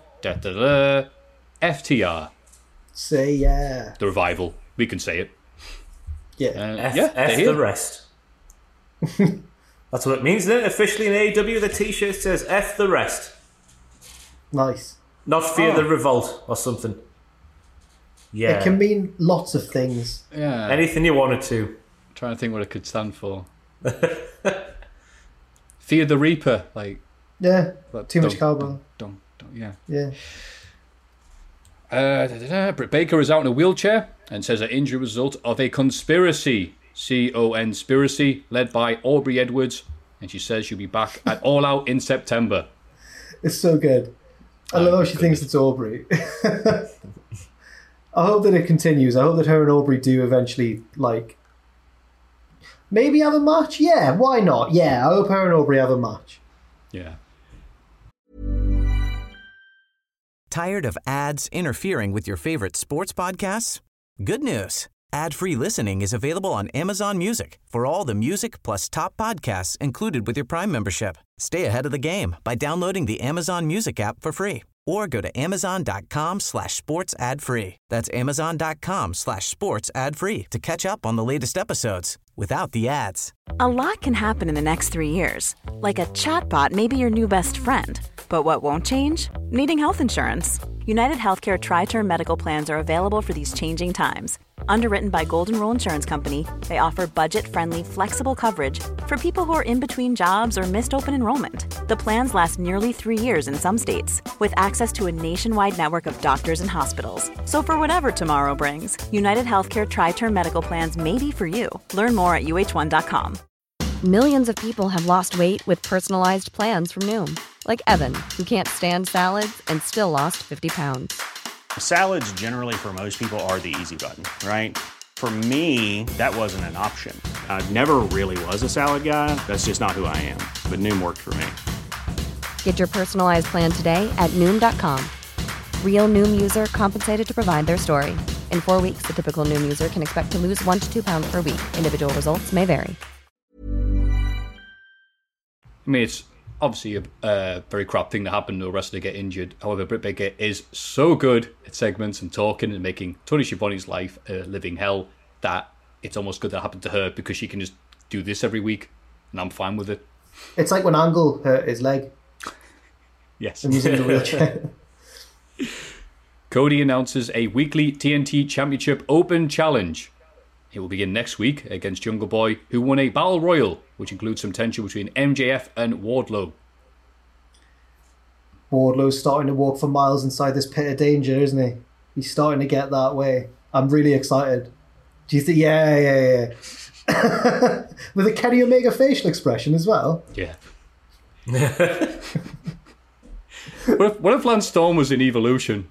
FTR. Say yeah. The revival. We can say it. Yeah. F the rest. That's what it means, isn't it? Officially in AEW, the t-shirt says F the rest. Nice. Not fear the revolt or something. Yeah. It can mean lots of things. Yeah. Anything you wanted to. I'm trying to think what it could stand for. Fear the Reaper, like. Yeah. Too much cowbell. Yeah. Yeah. Britt Baker is out in a wheelchair and says her injury was a result of a conspiracy, conspiracy, led by Aubrey Edwards, and she says she'll be back at All Out in September. It's so good. I love how she thinks it's Aubrey. I hope that it continues. I hope that her and Aubrey do eventually, like, maybe have a match? Yeah, why not? Yeah, I hope her and Aubrey have a match. Yeah. Tired of ads interfering with your favorite sports podcasts? Good news. Ad-free listening is available on Amazon Music for all the music plus top podcasts included with your Prime membership. Stay ahead of the game by downloading the Amazon Music app for free or go to amazon.com/sports ad free. That's amazon.com/sports ad free to catch up on the latest episodes without the ads. A lot can happen in the next 3 years. Like a chatbot may be your new best friend. But what won't change? Needing health insurance. United Healthcare Tri-Term Medical Plans are available for these changing times. Underwritten by Golden Rule Insurance Company, they offer budget-friendly, flexible coverage for people who are in between jobs or missed open enrollment. The plans last nearly 3 years in some states, with access to a nationwide network of doctors and hospitals. So for whatever tomorrow brings, United Healthcare Tri-Term Medical Plans may be for you. Learn more at uh1.com. Millions of people have lost weight with personalized plans from Noom. Like Evan, who can't stand salads and still lost 50 pounds. Salads generally for most people are the easy button, right? For me, that wasn't an option. I never really was a salad guy. That's just not who I am. But Noom worked for me. Get your personalized plan today at Noom.com. Real Noom user compensated to provide their story. In 4 weeks, the typical Noom user can expect to lose 1 to 2 pounds per week. Individual results may vary. I mean, it's obviously a very crap thing to happen to a wrestler get injured. However, Britt Baker is so good at segments and talking and making Tony Schiavone's life a living hell that it's almost good that happened to her because she can just do this every week and I'm fine with it. It's like when Angle hurt his leg. Yes. And using the wheelchair. Cody announces a weekly TNT Championship Open Challenge. It will begin next week against Jungle Boy, who won a Battle Royal, which includes some tension between MJF and Wardlow. Wardlow's starting to walk for miles inside this pit of danger, isn't he? He's starting to get that way. I'm really excited. Do you think? Yeah. With a Kenny Omega facial expression as well. Yeah. What if Lance Storm was in Evolution?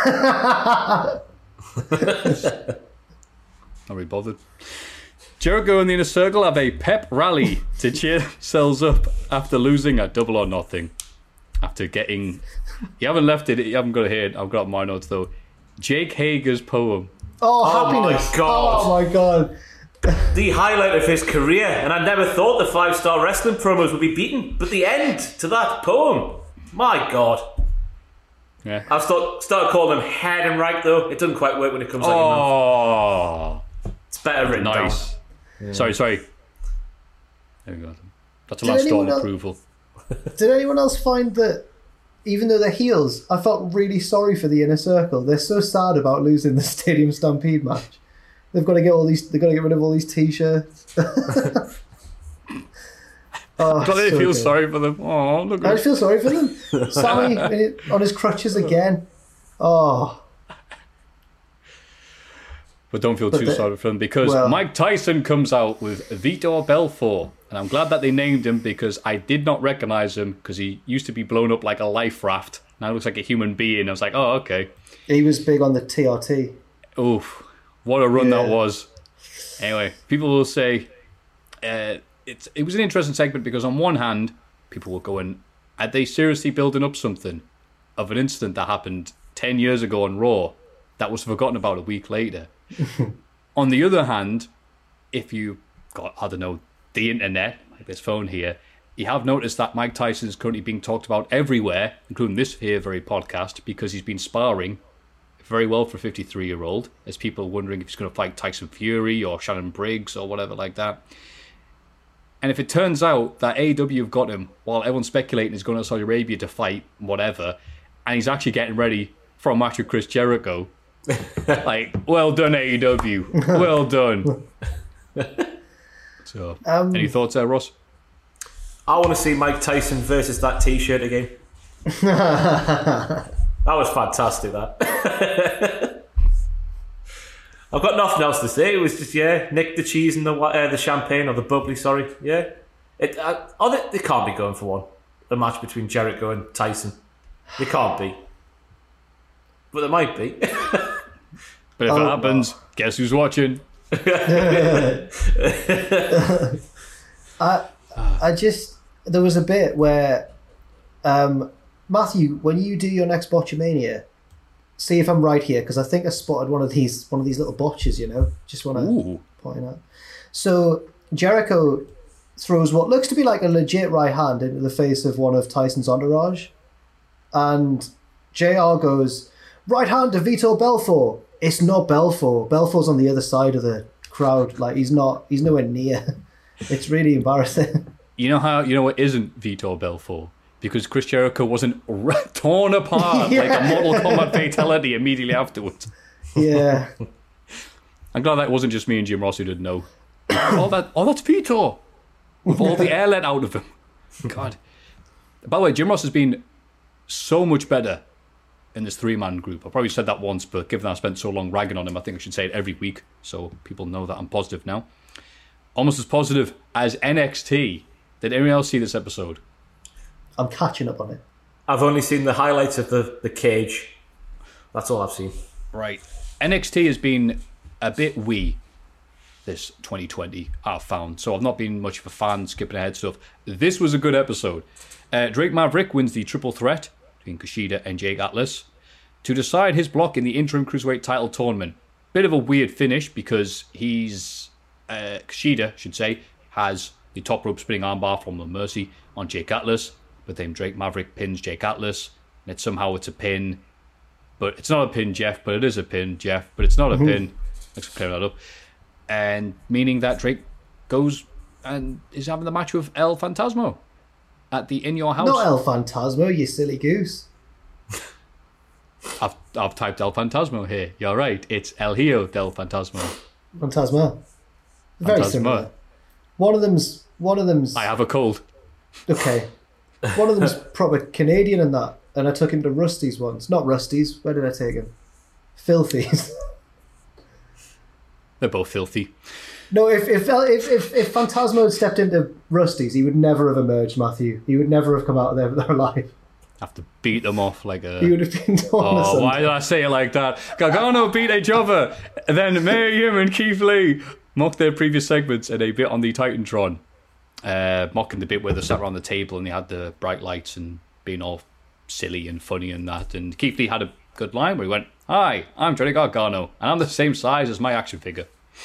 Not really bothered. Jericho and the Inner Circle have a pep rally to cheer themselves up after losing at Double or Nothing. After getting... You haven't left it, you haven't got it here. I've got my notes though. Jake Hager's poem. Oh, happiness. My God. Oh my God. The highlight of his career, and I never thought the 5-star wrestling promos would be beaten, but the end to that poem. My God. Yeah. I've started calling him head and right though. It doesn't quite work when it comes out your mouth. It's better written nice. down. Sorry. There we go. That's a last straw of approval. Did anyone else find that even though they're heels, I felt really sorry for the Inner Circle. They're so sad about losing the Stadium Stampede match. They've got to get rid of all these t-shirts. Oh, don't they feel sorry for them? Oh, look. I feel sorry for them. Sammy on his crutches again. Oh. But don't feel too sorry for them because Mike Tyson comes out with Vitor Belfort. And I'm glad that they named him because I did not recognize him because he used to be blown up like a life raft. Now he looks like a human being. I was like, oh, okay. He was big on the TRT. Oof. What a run that was. Anyway, people will say it was an interesting segment because on one hand, people were going, are they seriously building up something of an incident that happened 10 years ago on Raw that was forgotten about a week later? On the other hand, if you got, I don't know, the internet, like this phone here, you have noticed that Mike Tyson is currently being talked about everywhere, including this here very podcast, because he's been sparring very well for a 53-year-old. There's people wondering if he's going to fight Tyson Fury or Shannon Briggs or whatever like that. And if it turns out that AEW have got him while everyone's speculating he's going to Saudi Arabia to fight whatever, and he's actually getting ready for a match with Chris Jericho, like, well done AEW, well done. So, any thoughts there, Ross? I want to see Mike Tyson versus that t-shirt again. That was fantastic, that. I've got nothing else to say. It was just, nick the cheese and the champagne, or the bubbly, sorry. Yeah. They can't be going for one. A match between Jericho and Tyson. They can't be. But there might be. But if it happens, guess who's watching? There was a bit where, Matthew, when you do your next Botchamania, see if I'm right here, because I think I spotted one of these little botches, just want to point out. So Jericho throws what looks to be like a legit right hand into the face of one of Tyson's entourage, and JR goes, right hand to Vito Belfort. It's not Belfort. Belfort's on the other side of the crowd. Like, he's nowhere near. It's really embarrassing. You know it isn't Vito Belfort? Because Chris Jericho wasn't torn apart like a Mortal Kombat fatality immediately afterwards. Yeah. I'm glad that wasn't just me and Jim Ross who didn't know. That's Vito! With all the air let out of him. God. By the way, Jim Ross has been so much better in this three-man group. I probably said that once, but given that I spent so long ragging on him, I think I should say it every week so people know that I'm positive now. Almost as positive as NXT. Did anyone else see this episode? I'm catching up on it. I've only seen the highlights of the cage. That's all I've seen. Right. NXT has been a bit wee this 2020, I've found. So I've not been much of a fan, skipping ahead stuff. This was a good episode. Drake Maverick wins the triple threat between Kushida and Jake Atlas to decide his block in the interim cruiserweight title tournament. Bit of a weird finish because Kushida, should say, has the top rope spinning armbar from No Mercy on Jake Atlas, but then Drake Maverick pins Jake Atlas, and it's a pin, but it's not a pin, Jeff, but it is a pin, Jeff, but it's not a pin. Let's clear that up. And meaning that Drake goes and is having the match with El Fantasmo at the In Your House. Not El Fantasmo, you silly goose. I've typed El Fantasmo here. You're right. It's El Hijo del Fantasmo. Fantasma. Very similar. One of them's. I have a cold. Okay. One of them's proper Canadian and that, and I took him to Rusty's once. Not Rusty's. Where did I take him? Filthy's. They're both filthy. No, if Phantasmo had stepped into Rusty's, he would never have emerged, Matthew. He would never have come out of there alive. Have to beat them off like a... He would have been torn asunder. Why did I say it like that? Gargano beat each other, and then Mayhem and Keith Lee mocked their previous segments and a bit on the Titantron, mocking the bit where they sat around the table and they had the bright lights and being all silly and funny and that. And Keith Lee had a good line where he went, "Hi, I'm Johnny Gargano, and I'm the same size as my action figure."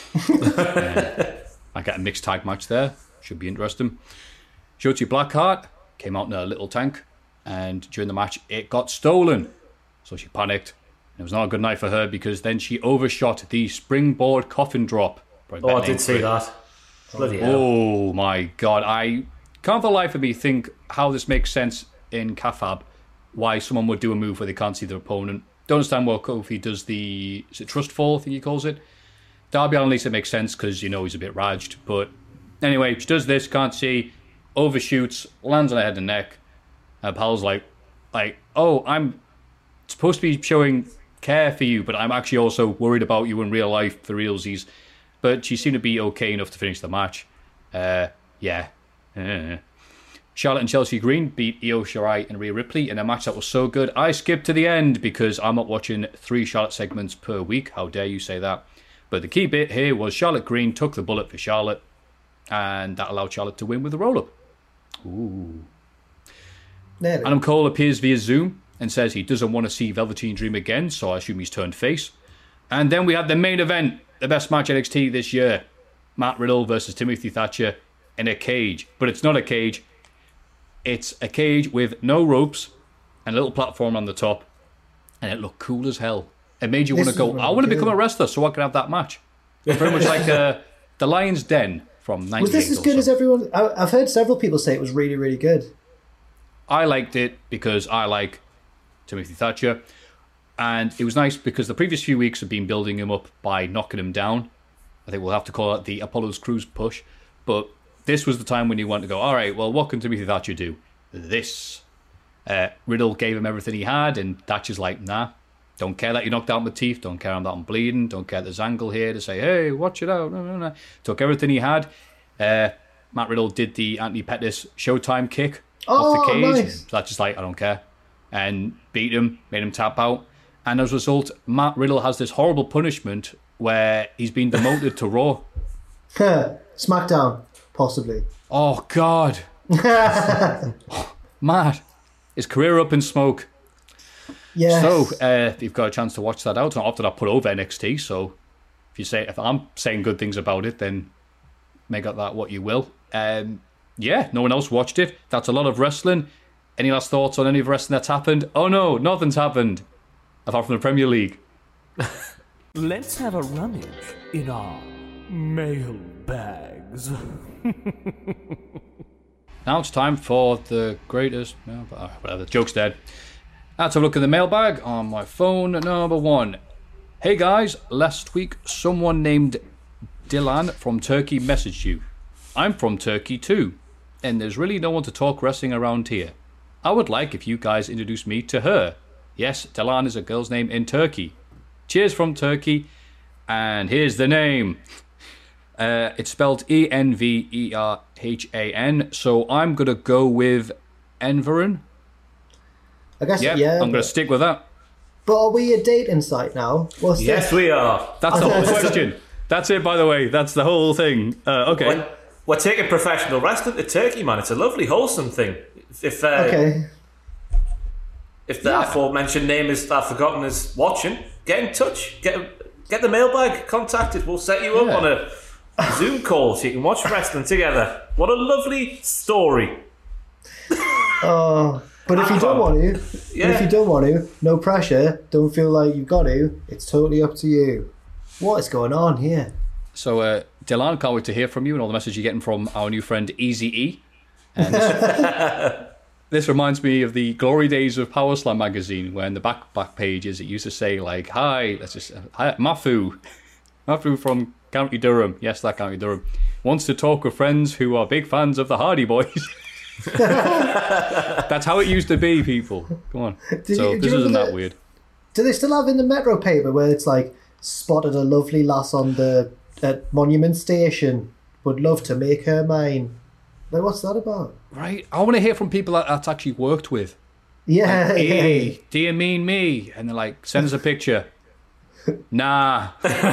I get a mixed tag match there. Should be interesting. Shotzi Blackheart came out in a little tank, and during the match, it got stolen. So she panicked. It was not a good night for her because then she overshot the springboard coffin drop. Oh, I did see that. Bloody hell. Oh my God. I can't for the life of me think how this makes sense in Kafab. Why someone would do a move where they can't see their opponent. Don't understand why Kofi does the... Is it trust fall, I think he calls it? Darby Allin, at least it makes sense because, he's a bit raged. But anyway, she does this, can't see, overshoots, lands on her head and neck. And Pal's like, oh, I'm supposed to be showing care for you, but I'm actually also worried about you in real life for realsies. But she seemed to be okay enough to finish the match. Charlotte and Chelsea Green beat Io Shirai and Rhea Ripley in a match that was so good I skipped to the end because I'm not watching 3 Charlotte segments per week. How dare you say that? But the key bit here was Charlotte Green took the bullet for Charlotte, and that allowed Charlotte to win with a roll-up. Ooh. Adam Cole appears via Zoom and says he doesn't want to see Velveteen Dream again, so I assume he's turned face. And then we had the main event, the best match NXT this year. Matt Riddle versus Timothy Thatcher in a cage. But it's not a cage. It's a cage with no ropes and a little platform on the top. And it looked cool as hell. It made you want to go, I want to become a wrestler so I can have that match. Very much like the Lion's Den from 98. Was this as good as everyone... I've heard several people say it was really, really good. I liked it because I like Timothy Thatcher. And it was nice because the previous few weeks have been building him up by knocking him down. I think we'll have to call it the Apollo's Crews push. But this was the time when you want to go, all right, well, what can Timothy Thatcher do? This. Riddle gave him everything he had, and Thatcher's like, nah, Don't care that you knocked out my teeth. Don't care that I'm bleeding. Don't care there's angle here to say, hey, watch it out. No. Took everything he had. Matt Riddle did the Anthony Pettis Showtime kick off the cage. Nice. So that's just like, I don't care. And beat him, made him tap out. And as a result, Matt Riddle has this horrible punishment where he's been demoted to Raw. SmackDown, possibly. Oh, God. Matt, his career up in smoke. Yes. So, you've got a chance to watch that out. Not often I put over NXT, so if I'm saying good things about it, then make of that what you will. Yeah, no one else watched it. That's a lot of wrestling. Any last thoughts on any of the wrestling that's happened? Oh no, nothing's happened. Apart from the Premier League. Let's have a rummage in our mail bags. Now it's time for the greatest... whatever, joke's dead. Let's have a look at the mailbag on my phone. Number 1. Hey guys, last week someone named Dylan from Turkey messaged you. I'm from Turkey too, and there's really no one to talk wrestling around here. I would like if you guys introduce me to her. Yes, Dylan is a girl's name in Turkey. Cheers from Turkey, and here's the name. It's spelled Enverhan, so I'm going to go with Enverin. I guess, yeah. I'm going to stick with that. But are we a dating site now? Yes, we are. That's the whole question. That's it, by the way. That's the whole thing. Okay. We're taking professional wrestling to Turkey, man. It's a lovely, wholesome thing. If the aforementioned name is forgotten is watching, get in touch. Get the mailbag contacted. We'll set you up on a Zoom call so you can watch wrestling together. What a lovely story. But if you don't want to, no pressure. Don't feel like you've got to. It's totally up to you. What is going on here? So, Dylan, can't wait to hear from you and all the message you're getting from our new friend Eazy-E. And this reminds me of the glory days of Power Slam magazine, where in the back pages it used to say, like, hi, Mafu from County Durham. Yes, that County Durham. Wants to talk with friends who are big fans of the Hardy Boys. That's how it used to be, people. Come on. This isn't that weird. Do they still have in the Metro paper where it's like, spotted a lovely lass on at Monument Station, would love to make her mine? Like, what's that about? Right. I want to hear from people that's actually worked with. Yeah. Like, hey, do you mean me? And they're like, send us a picture. Nah.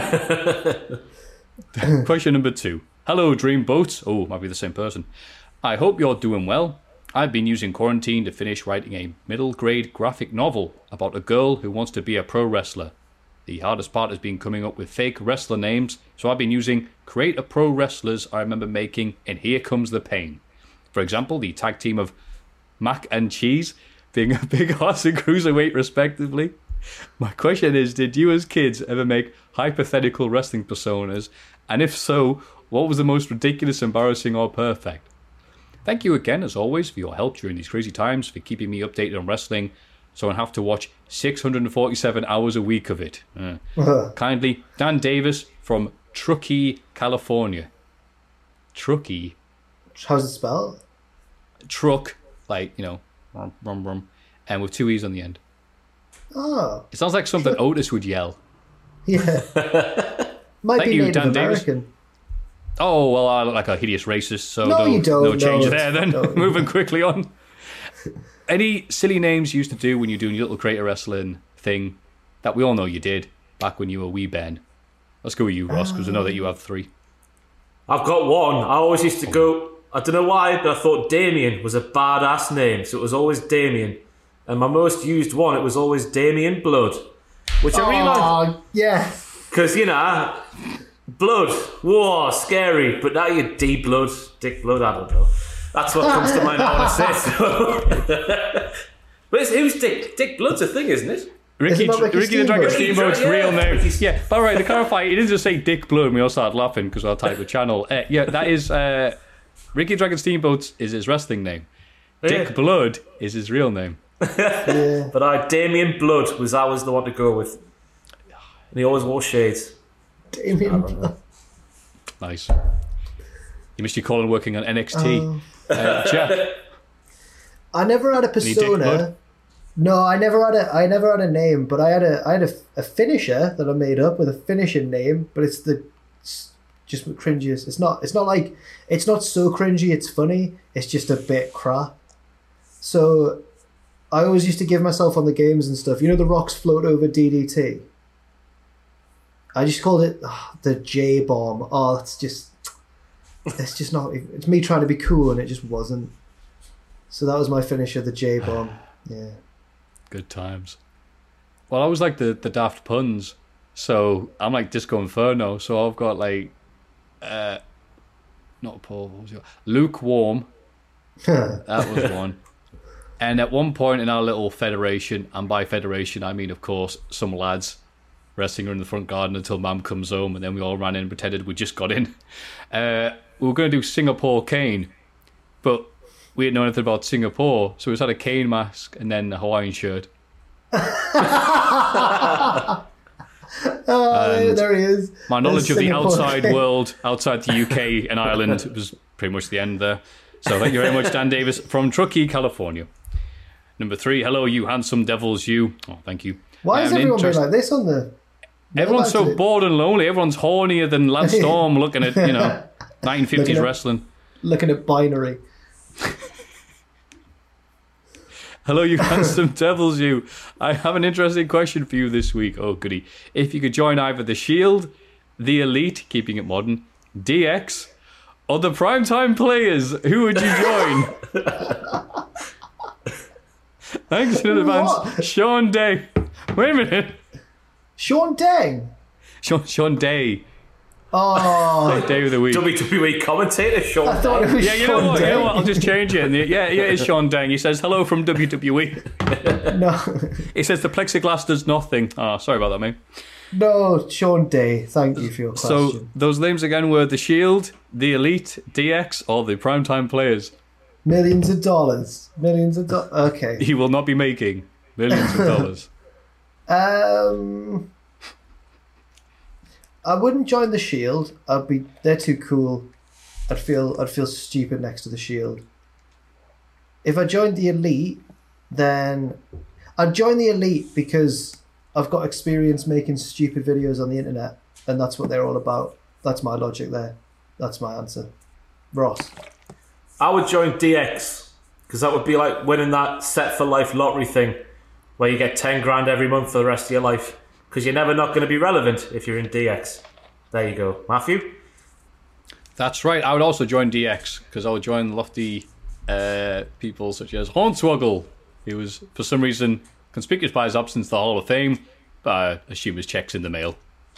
Question number 2. Hello, Dreamboats. Oh, might be the same person. I hope you're doing well. I've been using quarantine to finish writing a middle-grade graphic novel about a girl who wants to be a pro wrestler. The hardest part has been coming up with fake wrestler names, so I've been using Create a Pro Wrestlers I remember making, and here comes the pain. For example, the tag team of Mac and Cheese being a big horse and cruiserweight respectively. My question is, did you as kids ever make hypothetical wrestling personas? And if so, what was the most ridiculous, embarrassing, or perfect? Thank you again, as always, for your help during these crazy times, for keeping me updated on wrestling, so I don't have to watch 647 hours a week of it. Kindly, Dan Davis from Truckee, California. Truckee? How's it spelled? Truck, like, rum, rum, rum, and with 2 E's on the end. Oh. It sounds like something Otis would yell. Yeah. Might be Native American. Davis. Oh, well, I look like a hideous racist, so you don't. No change there then. Moving quickly on. Any silly names you used to do when you were doing your little creator wrestling thing that we all know you did back when you were wee Ben? Let's go with you, Ross, because I know that you have 3. I've got one. I always used to go, I don't know why, but I thought Damien was a badass name, so it was always Damien. And my most used one, it was always Damien Blood, which I really like. Oh, yeah. Because, blood, whoa, scary. But now you're D-Blood, Dick Blood, I don't know. That's what comes to mind when I say so. But who's Dick? Dick Blood's a thing, isn't it? Ricky the Dragon Steamboat's real name. Yeah, but right, to clarify, he didn't just say Dick Blood and we all started laughing because our type of channel. That is Ricky Dragon Steamboat is his wrestling name. Dick Blood is his real name. But Damien Blood was always the one to go with. And he always wore shades. Damien Blood. Nice. You missed your call and working on NXT. Jack. I never had a persona No, I never had a name, but I had a finisher that I made up with a finishing name, but it's just cringiest. It's not so cringy, it's funny, it's just a bit crap. So I always used to give myself on the games and stuff, the rocks float over DDT. I just called it the J-bomb. Oh, it's just not, it's me trying to be cool and it just wasn't. So that was my finisher, the J-bomb. Yeah. Good times. Well, I was like the Daft Puns, so I'm like Disco Inferno, so I've got like, not Paul, what was it? Lukewarm. That was one. And at one point in our little federation, and by federation I mean, of course, some lads wrestling in the front garden until Mum comes home, and then we all ran in and pretended we just got in. We were going to do Singapore Kane, but we didn't know anything about Singapore, so we just had a cane mask and then a Hawaiian shirt. There he is. My knowledge of the Singapore outside Kane. world, outside the UK and Ireland, was pretty much the end there. So thank you very much, Dan Davis from Truckee, California. Number 3, hello, you handsome devils, you. Oh, thank you. Why is everyone being like this on the... Everyone's so bored and lonely. Everyone's hornier than Lance Storm looking at, 1950s wrestling. Looking at binary. Hello, you handsome devils, you. I have an interesting question for you this week. Oh, goody. If you could join either the Shield, the Elite, keeping it modern, DX, or the Primetime Players, who would you join? Thanks in advance. What? Sean Day. Wait a minute. Sean Day? Sean Day. Oh. Like Day of the Week. WWE commentator Sean I thought it was Yeah, you know what? I'll just change it. Yeah, it's Sean Dang. He says, hello from WWE. No. He says, the plexiglass does nothing. Oh, sorry about that, mate. No, Sean Day. Thank you for your question. So, those names again were the Shield, the Elite, DX, or the Primetime Players. Millions of dollars. Okay. He will not be making millions of dollars. I wouldn't join the Shield. They're too cool. I'd feel stupid next to the Shield. If I joined the Elite, then I'd join the Elite because I've got experience making stupid videos on the internet, and that's what they're all about. That's my logic there. That's my answer. Ross. I would join DX because that would be like winning that Set for Life lottery thing where you get 10 grand every month for the rest of your life because you're never not going to be relevant if you're in DX. There you go. Matthew? That's right. I would also join DX because I would join lofty people such as Hornswoggle, who was, for some reason, conspicuous by his absence to the Hall of Fame, but I assume his check's in the mail.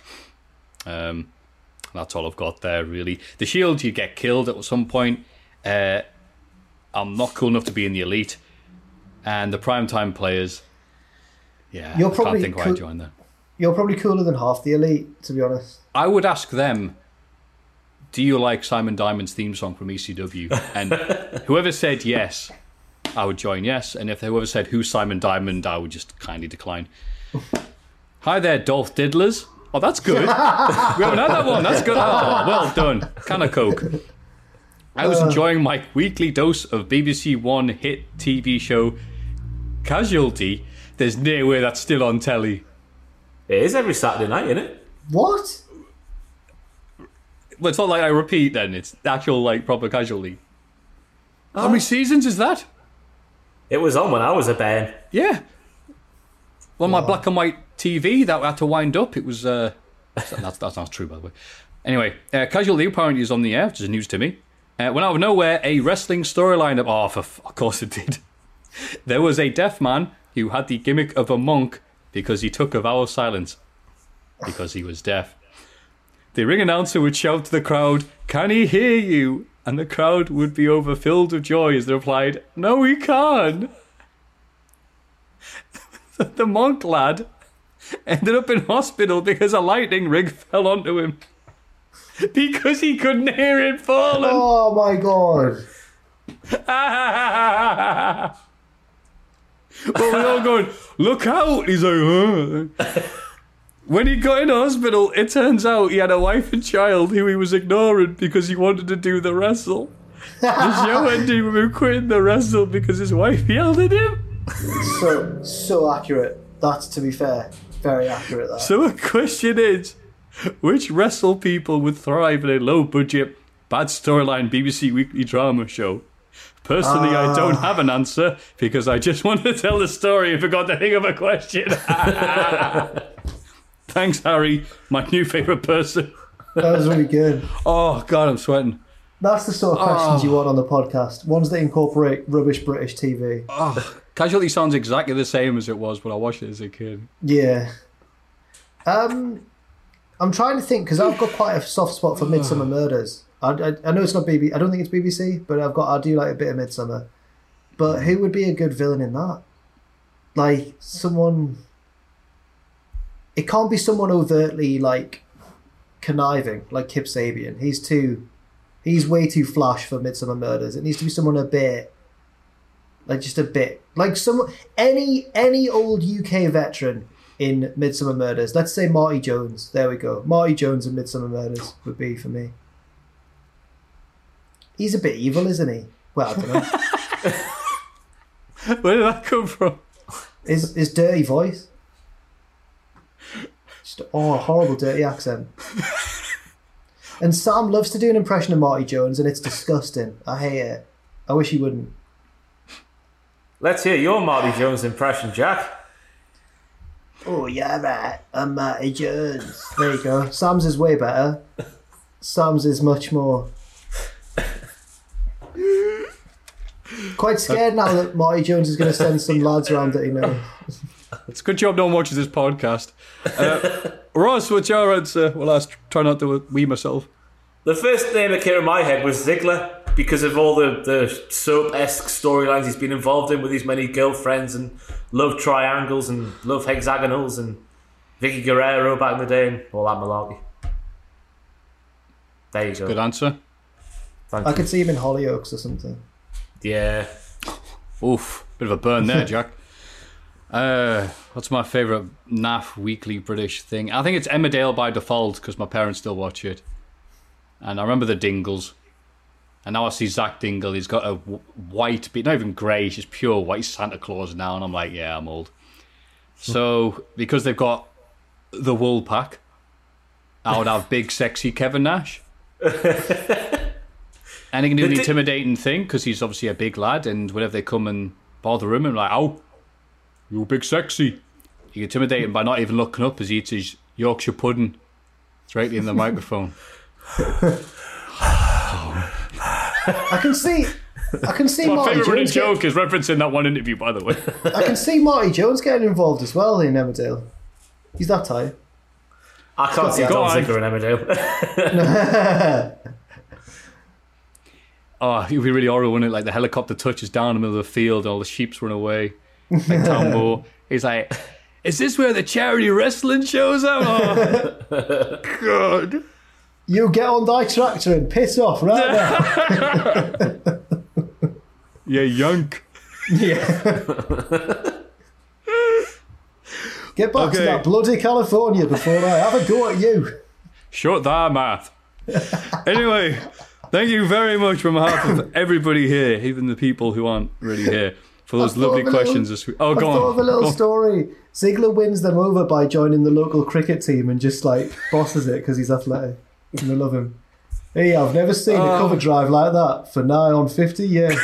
That's all I've got there, really. The Shield, you get killed at some point. I'm not cool enough to be in the Elite. And the Primetime Players, yeah, I can't think why I joined them. You're probably cooler than half the Elite, to be honest. I would ask them, do you like Simon Diamond's theme song from ECW? And whoever said yes, I would join yes. And if whoever said who's Simon Diamond, I would just kindly decline. Hi there, Dolph Diddlers. Oh, that's good. We haven't had that one. That's good. Oh, well done. Can of Coke. I was enjoying my weekly dose of BBC One hit TV show Casualty. There's no way that's still on telly. It is every Saturday night, isn't it? What? Well, it's not like I repeat then. It's actual, like, proper Casualty. How many seasons is that? It was on when I was a bairn. Yeah. On my black and white TV that I had to wind up, it was... that's not true, by the way. Anyway, Casualty apparently is on the air, which is news to me. When out of nowhere, a wrestling storyline... of course it did. There was a deaf man who had the gimmick of a monk because he took a vow of silence. Because he was deaf. The ring announcer would shout to the crowd, "Can he hear you?" And the crowd would be overfilled with joy as they replied, "No, he can't." The monk lad ended up in hospital because a lightning rig fell onto him. Because he couldn't hear it falling. Oh my god. But we're all going, "Look out." He's like, "Huh." When he got in hospital, it turns out he had a wife and child who he was ignoring because he wanted to do the wrestle. The show ended with him quitting the wrestle because his wife yelled at him. So accurate. That's, to be fair, very accurate. That. So the question is, which wrestle people would thrive in a low-budget, bad storyline BBC weekly drama show? Personally, I don't have an answer because I just wanted to tell the story and forgot to think of a question. Thanks, Harry, my new favourite person. That was really good. Oh, God, I'm sweating. That's the sort of questions you want on the podcast. Ones that incorporate rubbish British TV. Casualty sounds exactly the same as it was when I watched it as a kid. Yeah. I'm trying to think, because I've got quite a soft spot for Midsummer Murders. I know it's not BBC. I don't think it's BBC, but I do like a bit of Midsummer. But who would be a good villain in that? Like, someone... It can't be overtly, like, conniving, like Kip Sabian. He's way too flash for Midsummer Murders. It needs to be someone a bit... Like, just a bit... Like, any old UK veteran in Midsummer Murders. Let's say Marty Jones. There we go. Marty Jones in Midsummer Murders would be for me. He's a bit evil, isn't he? Well, I don't know. Where did that come from? His dirty voice. Just a horrible dirty accent. And Sam loves to do an impression of Marty Jones, and it's disgusting. I hate it. I wish he wouldn't. Let's hear your Marty Jones impression, Jack. Oh, yeah, right. I'm Marty Jones. There you go. Sam's is way better. Sam's is much more... Quite scared now that Marty Jones is going to send some lads around that he knows. It's a good job no one watches this podcast. Ross, what's your answer? Well, I try not to wee myself. The first name that came in my head was Ziggler, because of all the soap-esque storylines he's been involved in with his many girlfriends and love triangles and love hexagonals and Vicky Guerrero back in the day and all that malarkey. There you go. Good answer. Thank I you. could see him in Hollyoaks or something. Yeah. Oof, bit of a burn there, Jack. What's my favourite naff weekly British thing? I think it's Emmerdale by default because my parents still watch it. And I remember the Dingles. And now I see Zach Dingle. He's got a white, not even grey, it's just pure white Santa Claus now. And I'm like, yeah, I'm old. So, because they've got the wool pack, I would have big, sexy Kevin Nash. And he can do the intimidating thing because he's obviously a big lad. And whenever they come and bother him, I'm like, oh, you big sexy. You intimidate him by not even looking up as he eats his Yorkshire pudding straight in the microphone. I can see My Marty favourite Jones joke is referencing that one interview, by the way. I can see Marty Jones getting involved as well in Emmerdale. He's that type. I can't see Don Ziggler in Emmerdale. Oh, it'd be really horrible, wouldn't it? Like the helicopter touches down in the middle of the field and all the sheeps run away. Like Tom Moore. He's like, is this where the charity wrestling shows up? Oh, God. You get on thy tractor and piss off right now. Yeah, yank. Yeah. Get back to that bloody California before I have a go at you. Shut that mouth. Anyway, thank you very much on behalf of everybody here, even the people who aren't really here, for those lovely questions this week. Oh, go on. I thought of a little story. Ziggler wins them over by joining the local cricket team and just like bosses it because he's athletic. And they love him. Hey, I've never seen a cover drive like that for nigh on 50 years.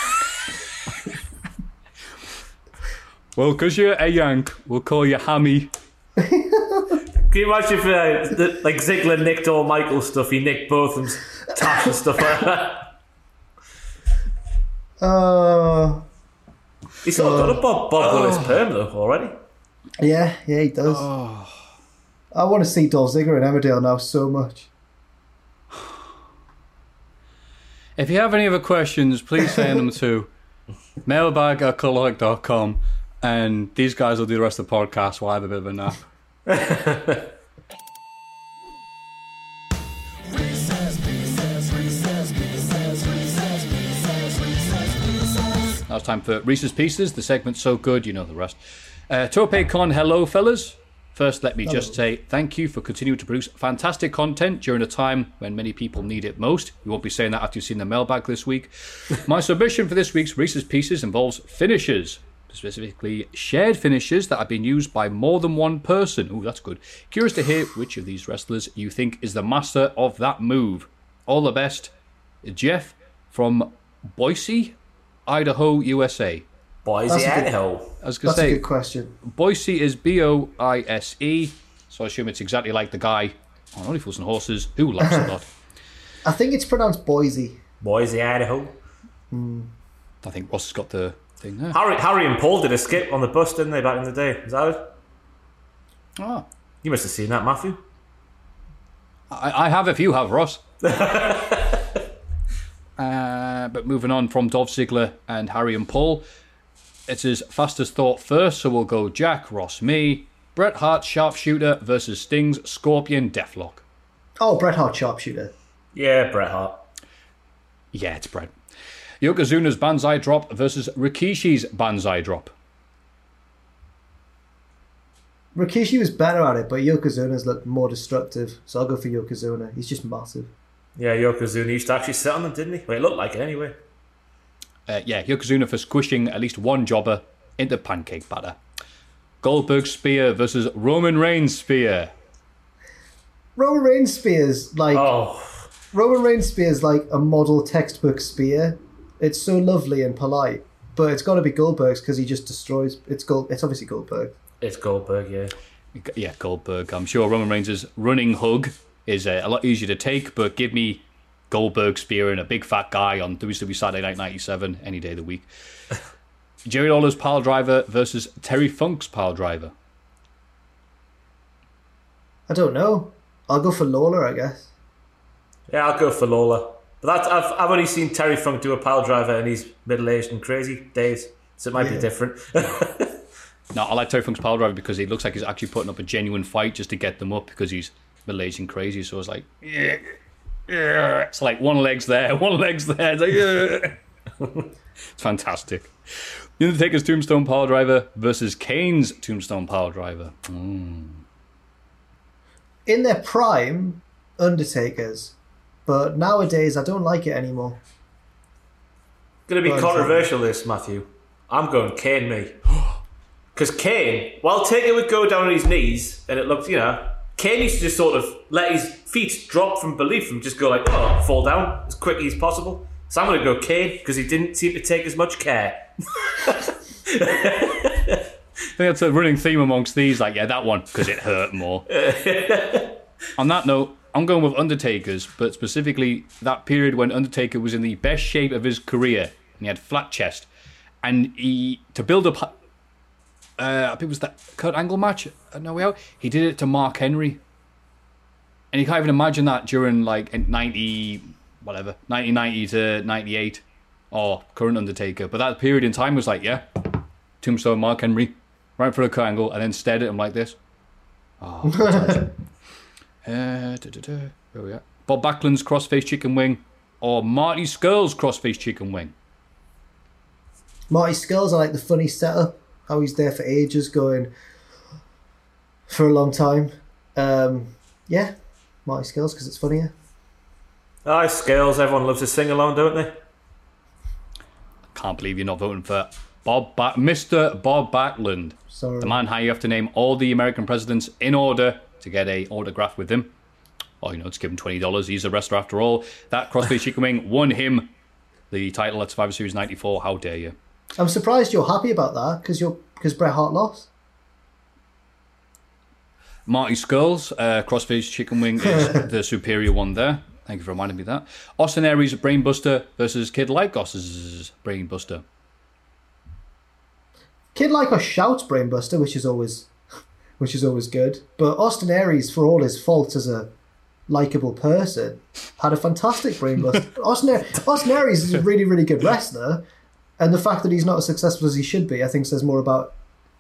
Well, because you're a yank, we'll call you Hammy. Can you imagine if like Ziggler nicked all Michael's stuff, he nicked Botham's tash and stuff like that? He's sort of got a Bob Willis perm though already. Yeah, he does. I want to see Dolph Ziggler in Emmerdale now so much. If you have any other questions, please send them to mailbag@cultholic.com, and these guys will do the rest of the podcast while I have a bit of a nap. Now it's time for Reese's Pieces, the segment so good, you know the rest. TopeCon, hello fellas. First, let me just say thank you for continuing to produce fantastic content during a time when many people need it most. You won't be saying that after you've seen the mailbag this week. My submission for this week's Reese's Pieces involves finishers. specifically shared finishes that have been used by more than one person. Ooh, that's good. Curious to hear which of these wrestlers you think is the master of that move. All the best, Jeff from Boise, Idaho, USA. Boise, Idaho. I was going to say, that's a good question. Boise is Boise, so I assume it's exactly like the guy on Only Fools and Horses who laughs a lot. I think it's pronounced Boise. Boise, Idaho. I think Ross has got the thing there. Harry and Paul did a skit on the bus, didn't they, back in the day? Is that it? Oh. You must have seen that, Matthew. I have if you have, Ross. But moving on from Dolph Ziggler and Harry and Paul, it's his fastest thought first, so we'll go Jack, Ross, me. Bret Hart Sharpshooter versus Sting's Scorpion Deathlock. Oh, Bret Hart Sharpshooter. Yeah, Bret Hart. Yeah, it's Bret. Yokozuna's Banzai Drop versus Rikishi's Banzai Drop. Rikishi was better at it, but Yokozuna's looked more destructive, so I'll go for Yokozuna. He's just massive. Yeah, Yokozuna used to actually sit on them, didn't he? Well, it looked like it anyway. Yeah, Yokozuna for squishing at least one jobber into pancake batter. Goldberg Spear versus Roman Reigns Spear. Roman Reigns Spear's like a model textbook spear. It's so lovely and polite, but it's got to be Goldberg's because he just destroys. It's obviously Goldberg. It's Goldberg, yeah. Yeah, Goldberg. I'm sure Roman Reigns' running hug is a lot easier to take, but give me Goldberg spearing a big fat guy on WWE Saturday Night 97 any day of the week. Jerry Lawler's pile driver versus Terry Funk's pile driver. I don't know. I'll go for Lawler, I guess. Yeah, I'll go for Lawler. But I've only seen Terry Funk do a pile driver in his middle-aged and crazy days, so it might be different. No, I like Terry Funk's pile driver because he looks like he's actually putting up a genuine fight just to get them up because he's middle-aged and crazy. So it's like, yeah. It's like one leg's there, one leg's there. It's like, yeah. It's fantastic. The Undertaker's Tombstone pile driver versus Kane's Tombstone pile driver. In their prime, Undertakers, but nowadays I don't like it anymore. Going to be controversial, this, Matthew. I'm going Kane, me. Because Kane, while Taker would go down on his knees, and it looked, Kane used to just sort of let his feet drop from belief and just go like, fall down as quickly as possible. So I'm going to go Kane, because he didn't seem to take as much care. I think that's a running theme amongst these, that one, because it hurt more. On that note, I'm going with Undertaker's, but specifically that period when Undertaker was in the best shape of his career, and he had flat chest, and to build up, I think it was that Kurt Angle match at No Way Out, he did it to Mark Henry. And you can't even imagine that during 1990 to 98, or current Undertaker. But that period in time was Tombstone, Mark Henry, right for the Kurt Angle, and then stared at him like this. Oh, where we at? Bob Backlund's crossface chicken wing, or Marty Scurll's crossface chicken wing. Marty Scurll's, I like the funny setup, how he's there for ages, going for a long time. Yeah, Marty Scurll's because it's funnier. Aye, Scales, everyone loves to sing along, don't they? Can't believe you're not voting for Mr. Bob Backlund. Sorry. The man how you have to name all the American presidents in order to get a autograph with him. Or, just give him $20. He's a wrestler after all. That crossface chicken wing won him the title at Survivor Series 94. How dare you? I'm surprised you're happy about that because Bret Hart lost. Marty Scurll's crossface chicken wing is the superior one there. Thank you for reminding me of that. Austin Aries' Brainbuster versus Kid Lykos's Brainbuster. Kid Lykos shouts Brainbuster, which is always good. But Austin Aries, for all his faults as a likable person, had a fantastic Brainbuster. Austin Aries is a really, really good wrestler, and the fact that he's not as successful as he should be, I think, says more about,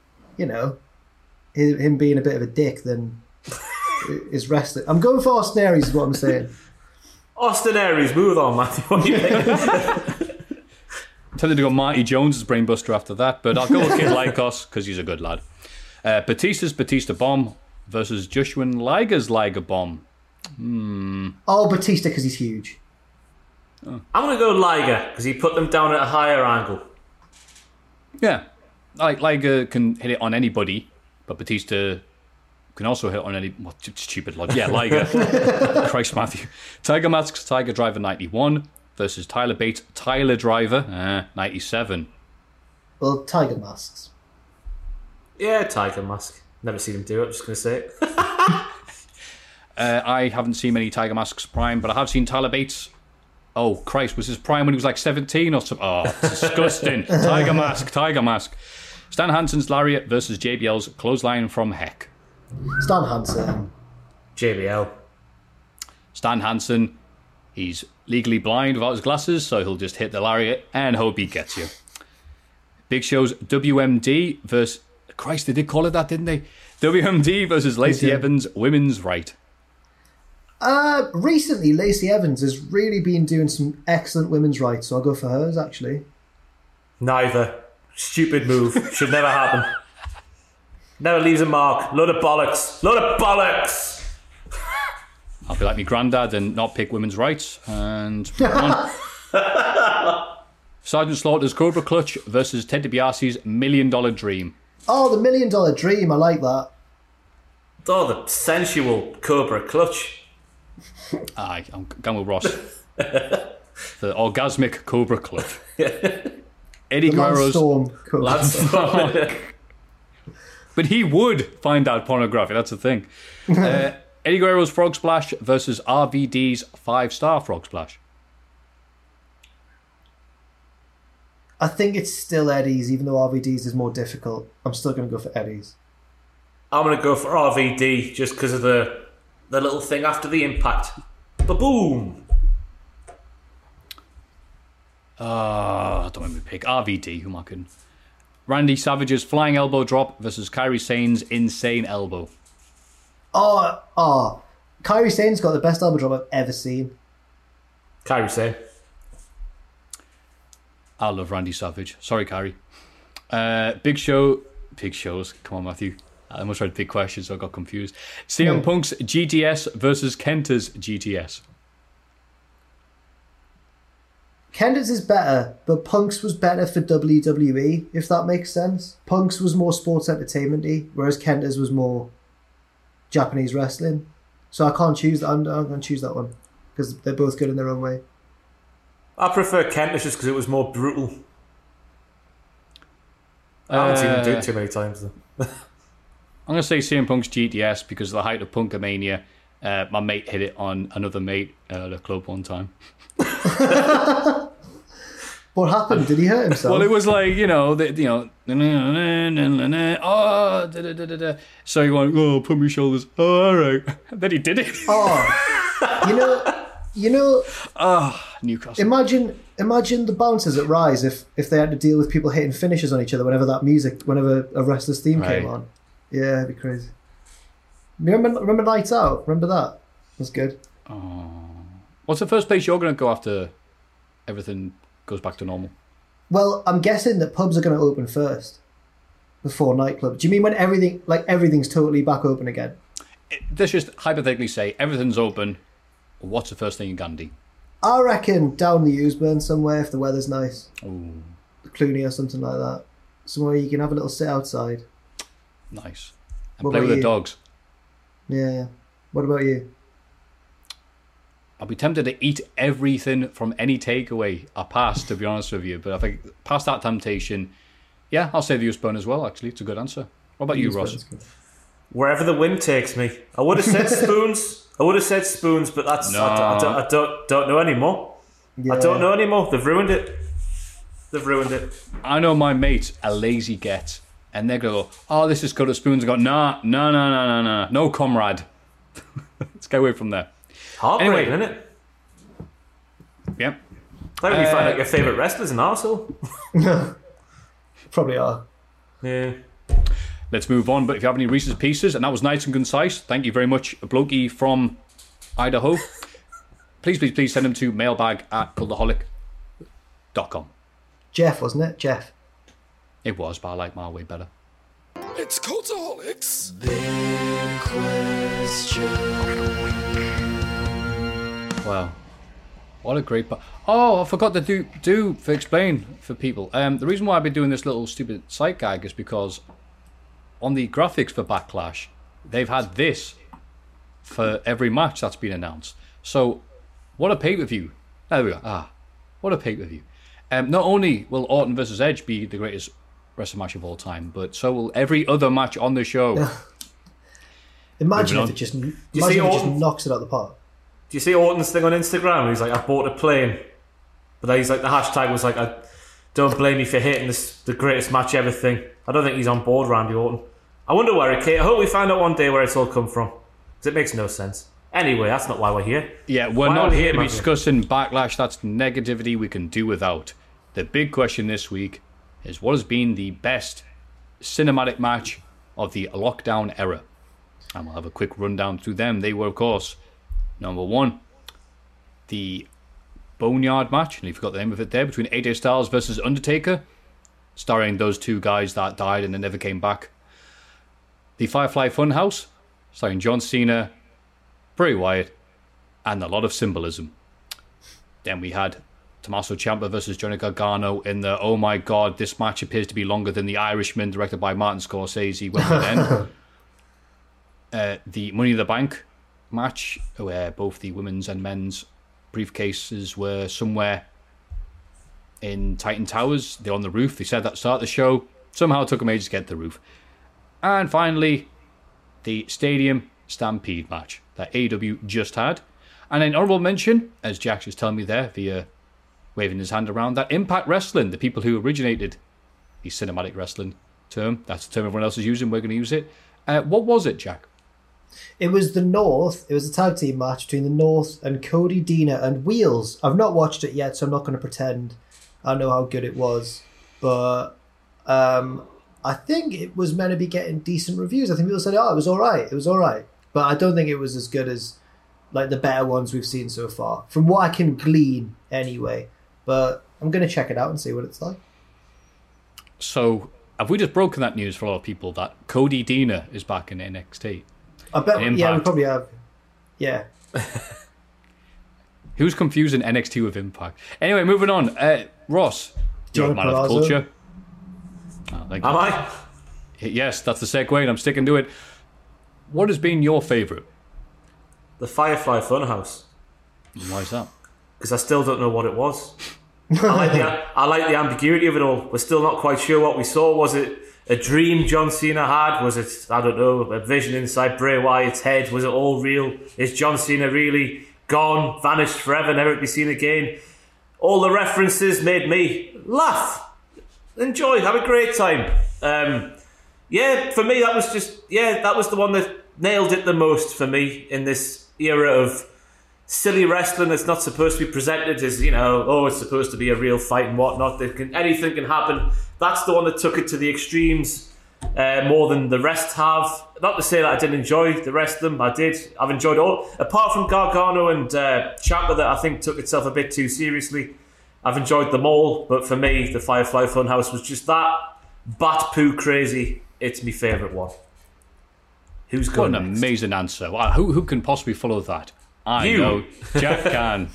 him being a bit of a dick than his wrestling. I'm going for Austin Aries, is what I'm saying. Austin Aries, move on, Matthew. What do you think? I'm tempted to go Marty Jones' Brainbuster after that, but I'll go with Kid Lykos because he's a good lad. Batista's Batista Bomb versus Joshua Liger's Liger Bomb. Oh, Batista because he's huge. I'm going to go Liger because he put them down at a higher angle. Yeah. Liger can hit it on anybody, but Batista can also hit on any... What stupid logic. Yeah, Liger. Christ, Matthew. Tiger Mask's Tiger Driver 91 versus Tyler Bates' Tyler Driver 97. Well, Tiger Masks. Yeah, Tiger Mask. Never seen him do it, I'm just going to say it. I haven't seen many Tiger Mask's prime, but I have seen Tyler Bates. Oh, Christ, was his prime when he was like 17 or something? Oh, disgusting. Tiger Mask. Stan Hansen's Lariat versus JBL's Clothesline from Heck. Stan Hansen. JBL. Stan Hansen, he's legally blind without his glasses, so he'll just hit the Lariat and hope he gets you. Big Show's WMD versus... Christ, they did call it that, didn't they? WMD versus Lacey Evans, Women's Right. Recently, Lacey Evans has really been doing some excellent women's rights, so I'll go for hers, actually. Neither. Stupid move. Should never happen. Never leaves a mark. Load of bollocks. I'll be like my granddad and not pick women's rights. And Sergeant Slaughter's Cobra Clutch versus Ted DiBiase's $1 Million Dream. Oh, the $1 Million Dream. I like that. Oh, the sensual Cobra Clutch. Aye, I'm going with Ross. The orgasmic Cobra Clutch. Eddie Guerrero's... Landstorm. But he would find out pornography, that's the thing. Eddie Guerrero's Frog Splash versus RVD's 5-star Frog Splash. I think it's still Eddie's, even though RVD's is more difficult. I'm still going to go for Eddie's. I'm going to go for RVD just because of the little thing after the impact. Ba-boom! Don't make me pick. RVD, who am I kidding? Randy Savage's Flying Elbow Drop versus Kairi Sane's Insane Elbow. Kairi Sane's got the best elbow drop I've ever seen. Kairi Sane. I love Randy Savage. Sorry, Kairi. Big Shows. Come on, Matthew. I almost read big questions, so I got confused. CM Punk's GTS versus Kenta's GTS. Kenta's is better, but Punk's was better for WWE, if that makes sense. Punk's was more sports entertainment-y, whereas Kenta's was more Japanese wrestling. So I can't choose that. I'm going to choose that one, because they're both good in their own way. I prefer Kenta's just because it was more brutal. I haven't seen him do it too many times, though. I'm going to say CM Punk's GTS because of the height of Punkamania. My mate hit it on another mate at a club one time. What happened? Did he hurt himself? Well, it was like, so he went, put my shoulders. Oh, all right. And then he did it. Newcastle. Imagine the bouncers at Rise if they had to deal with people hitting finishes on each other whenever a wrestler's theme came on. Yeah, it'd be crazy. Remember Lights Out? Remember that? It was good. What's the first place you're going to go after everything goes back to normal? Well, I'm guessing that pubs are going to open first before nightclubs. Do you mean when everything's totally back open again? Let's just hypothetically say everything's open. What's the first thing you're going to do? I reckon down the Usburn somewhere if the weather's nice. Ooh. Clooney or something like that. Somewhere you can have a little sit outside. Nice. And play with the dogs. Yeah. What about you? I'll be tempted to eat everything from any takeaway I pass, to be honest with you. But I think past that temptation, yeah, I'll say the Usburn as well, actually. It's a good answer. What about you, Ross? Wherever the wind takes me. I would have said spoons. But that's... No. I don't know anymore. Yeah. I don't know anymore. They've ruined it. I know my mates are lazy gets, and they're going to go, this is good at spoons. I go, no, comrade. Let's get away from there. Heartbreaking, isn't it? Yep. I hope you find out your favourite wrestlers in Arsehole. Probably are. Yeah. Let's move on, but if you have any Reese's Pieces, and that was nice and concise, thank you very much, Blokey from Idaho. Please send them to mailbag@cultaholic.com. Jeff, wasn't it? Jeff. It was, but I like my way better. It's Cultaholics. Well, What a great... I forgot to explain for people. The reason why I've been doing this little stupid sight gag is because on the graphics for Backlash, they've had this for every match that's been announced. So, what a pay-per-view. There we go. What a pay-per-view. Not only will Orton versus Edge be the greatest wrestling match of all time, but so will every other match on the show. Imagine if it just knocks it out of the park. Do you see Orton's thing on Instagram? He's like, I bought a plane. But then he's like, the hashtag was like, don't blame me for hating the greatest match ever thing. I don't think he's on board, Randy Orton. I wonder where it came. I hope we find out one day where it's all come from. Because it makes no sense. Anyway, that's not why we're here. Yeah, we're not here to be discussing Backlash. That's negativity we can do without. The big question this week is what has been the best cinematic match of the lockdown era? And we'll have a quick rundown through them. They were, of course, number one, the Boneyard match, and you forgot the name of it there, between AJ Styles versus Undertaker, starring those two guys that died and then never came back. The Firefly Funhouse, starring John Cena, Bray Wyatt, and a lot of symbolism. Then we had Tommaso Ciampa versus Johnny Gargano in the, oh my god, this match appears to be longer than The Irishman, directed by Martin Scorsese. The Money in the Bank match, where both the women's and men's briefcases were somewhere in Titan Towers. They're on the roof. They said that start the show. Somehow it took them ages to get to the roof. And finally, the Stadium Stampede match that AEW just had. And an honorable mention, as Jack just telling me there via waving his hand around, that Impact Wrestling, the people who originated the cinematic wrestling term, that's the term everyone else is using, we're going to use it. What was it, Jack? It was the North. It was a tag team match between the North and Cody, Deaner, and Wheels. I've not watched it yet, so I'm not going to pretend I know how good it was. But I think it was meant to be getting decent reviews. I think people said, it was all right. It was all right. But I don't think it was as good as like the better ones we've seen so far, from what I can glean anyway. But I'm going to check it out and see what it's like. So, have we just broken that news for a lot of people that Cody Deaner is back in NXT? I bet, yeah, we probably have. Yeah. Who's confusing NXT with Impact? Anyway, moving on. Ross, you're a man of culture. Oh, thank you. Am I? Yes, that's the segue, and I'm sticking to it. What has been your favourite? The Firefly Funhouse. Why is that? Because I still don't know what it was. I like the ambiguity of it all. We're still not quite sure what we saw. Was it a dream John Cena had? Was it, I don't know, a vision inside Bray Wyatt's head? Was it all real? Is John Cena really gone, vanished forever, never to be seen again? All the references made me laugh, enjoy, have a great time. For me, that was the one that nailed it the most for me in this era of silly wrestling that's not supposed to be presented as, it's supposed to be a real fight and whatnot. Anything can happen. That's the one that took it to the extremes more than the rest have. Not to say that I didn't enjoy the rest of them. I did. I've enjoyed all. Apart from Gargano and Ciampa, that I think took itself a bit too seriously. I've enjoyed them all. But for me, the Firefly Funhouse was just that bat poo crazy. It's my favourite one. Who's going What an next? amazing answer. Wow, who can possibly follow that? I know. Jack can.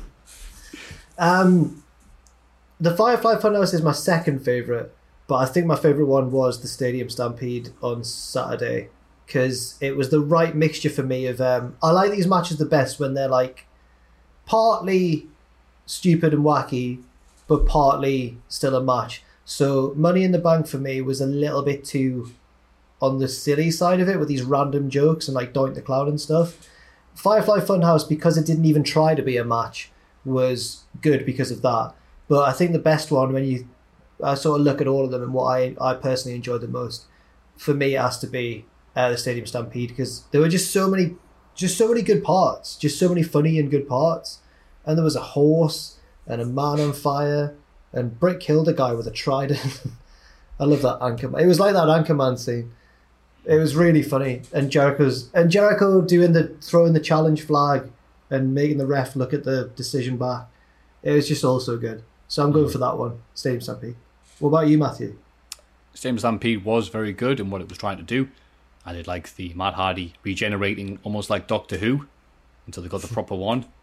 The Firefly Funhouse is my second favourite, but I think my favourite one was the Stadium Stampede on Saturday, because it was the right mixture for me of... I like these matches the best when they're like partly stupid and wacky, but partly still a match. So Money in the Bank for me was a little bit too on the silly side of it with these random jokes and like Doink the Clown and stuff. Firefly Funhouse, because it didn't even try to be a match, was good because of that. But I think the best one, when I sort of look at all of them and what I personally enjoyed the most, for me it has to be the Stadium Stampede, because there were just so many good parts, just so many funny and good parts. And there was a horse and a man on fire, and Britt killed a guy with a trident. I love that Anchorman. It was like that Anchorman scene. It was really funny. And Jericho throwing the challenge flag and making the ref look at the decision back. It was just all so good. So I'm going for that one, Stadium Stampede. What about you, Matthew? Stadium Stampede was very good in what it was trying to do. I did like the Matt Hardy regenerating almost like Doctor Who until they got the proper one. It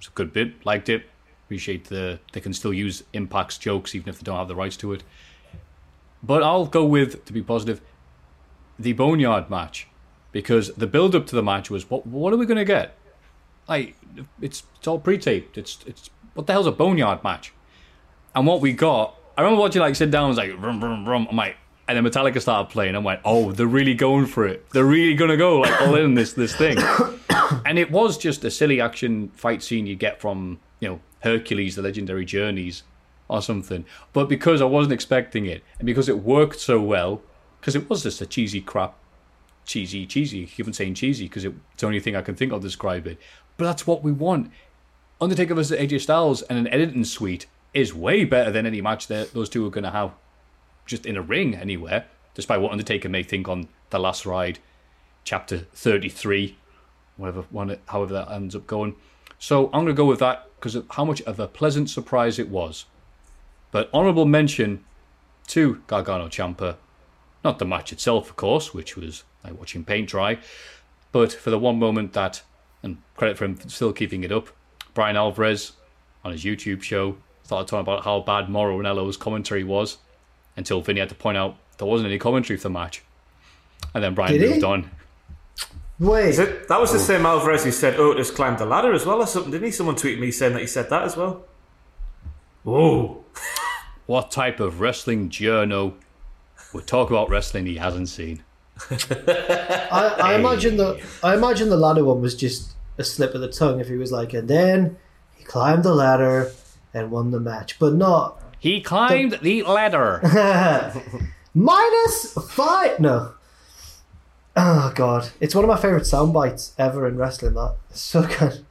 It's a good bit. Liked it. Appreciate they can still use Impact's jokes even if they don't have the rights to it. But I'll go with, to be positive, the Boneyard match, because the build-up to the match was, what are we going to get? Like, it's all pre-taped. It's what the hell's a Boneyard match? And what we got, I remember watching, like, sit down, and was like, rum, rum, rum. I'm like, and then Metallica started playing. I went, oh, they're really going for it. They're really going to go, like, all in this thing. And it was just a silly action fight scene you get from, Hercules, the Legendary Journeys, or something. But because I wasn't expecting it, and because it worked so well, because it was just a cheesy crap, cheesy. I keep on saying cheesy because it's the only thing I can think of to describe it. But that's what we want. Undertaker vs AJ Styles and an editing suite is way better than any match that those two are going to have just in a ring anywhere, despite what Undertaker may think on The Last Ride, Chapter 33, however that ends up going. So I'm going to go with that because of how much of a pleasant surprise it was. But honourable mention to Gargano Ciampa. Not the match itself, of course, which was like watching paint dry, but for the one moment that, and credit for him for still keeping it up, Brian Alvarez on his YouTube show started talking about how bad Mauro Ranello's commentary was, until Vinny had to point out there wasn't any commentary for the match. And then Brian moved on. Wait. That was the same Alvarez who said Otis climbed the ladder as well or something, didn't he? Someone tweeted me saying that he said that as well. Whoa. What type of wrestling journo would talk about wrestling he hasn't seen? I imagine the ladder one was just a slip of the tongue if he was like, and then he climbed the ladder and won the match, but not. He climbed the ladder. -5. No. Oh god, it's one of my favourite sound bites ever in wrestling. That it's so good.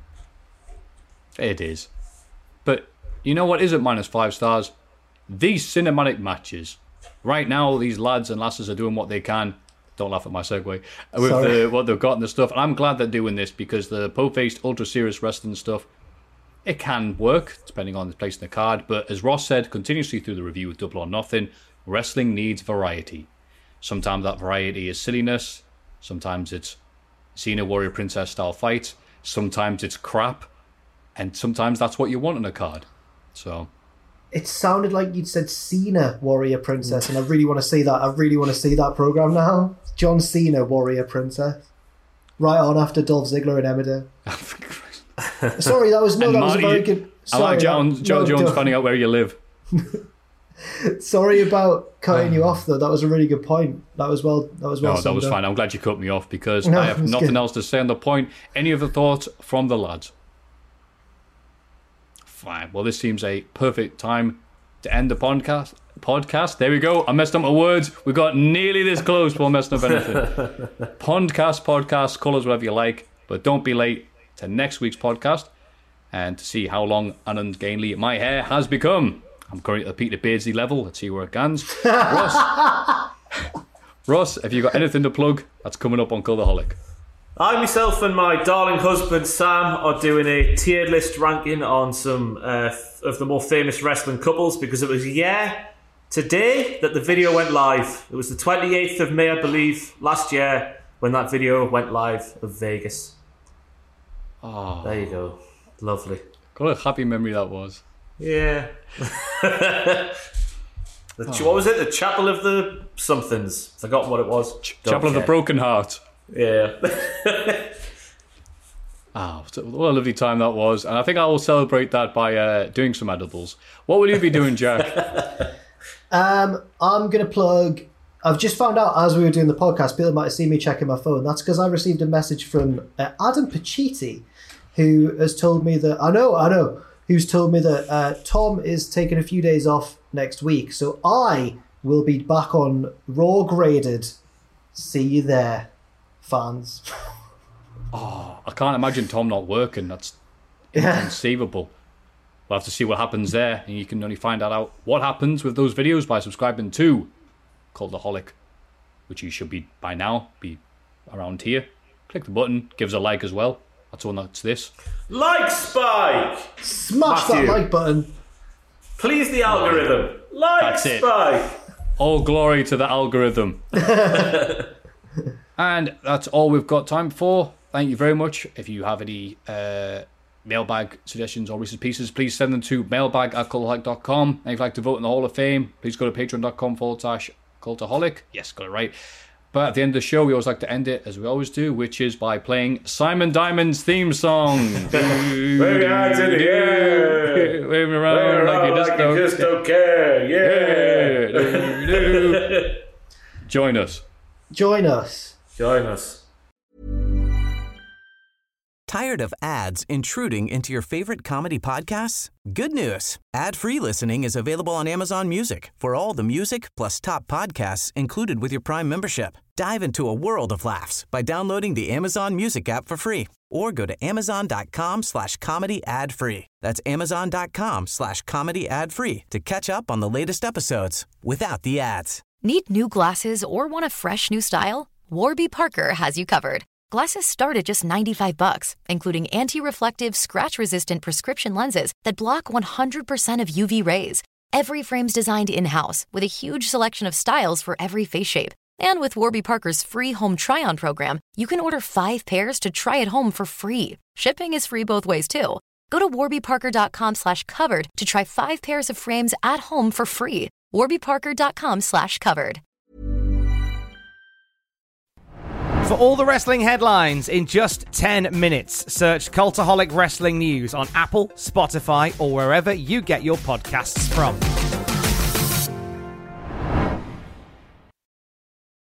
It is, but you know what isn't -5 stars? These cinematic matches. Right now, these lads and lasses are doing what they can. Don't laugh at my segue. With what they've got and the stuff. And I'm glad they're doing this because the po-faced, ultra-serious wrestling stuff, it can work, depending on the place in the card. But as Ross said continuously through the review of Double or Nothing, wrestling needs variety. Sometimes that variety is silliness. Sometimes it's Cena Warrior Princess style fights. Sometimes it's crap. And sometimes that's what you want in a card. So... It sounded like you'd said Cena Warrior Princess, and I really want to see that. I really want to see that program now. John Cena Warrior Princess, right on after Dolph Ziggler and Emmerdale. Sorry, that was a very good. Sorry, I like Jones finding out where you live. Sorry about cutting you off, though. That was a really good point. That was well. No, that was fine. I'm glad you cut me off because I have nothing else to say on the point. Any other thoughts from the lads? Fine. Well, this seems a perfect time to end the podcast. There we go. I messed up my words. We got nearly this close before messing up anything. Podcast, call us whatever you like, but don't be late to next week's podcast and to see how long and ungainly my hair has become. I'm currently at the Peter Beardsley level. Let's see where it goes. Ross, have you got anything to plug that's coming up on Cultaholic? I myself and my darling husband Sam are doing a tiered list ranking on some of the more famous wrestling couples because it was today that the video went live. It was the 28th of May, I believe, last year when that video went live of Vegas. Oh, there you go. Lovely. What a happy memory that was. Yeah. What was it? The Chapel of the Somethings. Forgotten what it was. Chapel of the Broken Heart. Yeah. What a lovely time that was. And I think I will celebrate that by doing some edibles. What will you be doing, Jack? I'm going to plug... I've just found out as we were doing the podcast, people might have seen me checking my phone. That's because I received a message from Adam Pacitti, who has told me that... I know. Who's told me that Tom is taking a few days off next week. So I will be back on Raw Graded. See you there, fans. I can't imagine Tom not working. That's inconceivable. We'll have to see what happens there, and you can only find out what happens with those videos by subscribing to Cultaholic, which you should be by now, be around here. Click the button, give us a like as well. That's all that's this. Like Spike! Smash Matthew. That like button. Please the algorithm. Like that's Spike! It. All glory to the algorithm. And that's all we've got time for. Thank you very much. If you have any mailbag suggestions or Reese's Pieces, please send them to mailbag@cultaholic.com. And if you'd like to vote in the Hall of Fame, please go to patreon.com/cultaholic. Yes, got it right. But at the end of the show, we always like to end it as we always do, which is by playing Simon Diamond's theme song. Wave your hands in the air. Wave me around like you just don't care. Yeah. Join us. Join us. Join us. Tired of ads intruding into your favorite comedy podcasts? Good news. Ad-free listening is available on Amazon Music for all the music plus top podcasts included with your Prime membership. Dive into a world of laughs by downloading the Amazon Music app for free or go to amazon.com/comedy ad-free. That's amazon.com/comedy ad-free to catch up on the latest episodes without the ads. Need new glasses or want a fresh new style? Warby Parker has you covered. Glasses start at just $95, including anti-reflective, scratch-resistant prescription lenses that block 100% of UV rays. Every frame's designed in-house with a huge selection of styles for every face shape. And with Warby Parker's free home try-on program, you can order 5 pairs to try at home for free. Shipping is free both ways, too. Go to warbyparker.com/covered to try 5 pairs of frames at home for free. warbyparker.com/covered. For all the wrestling headlines in just 10 minutes, search Cultaholic Wrestling News on Apple, Spotify, or wherever you get your podcasts from.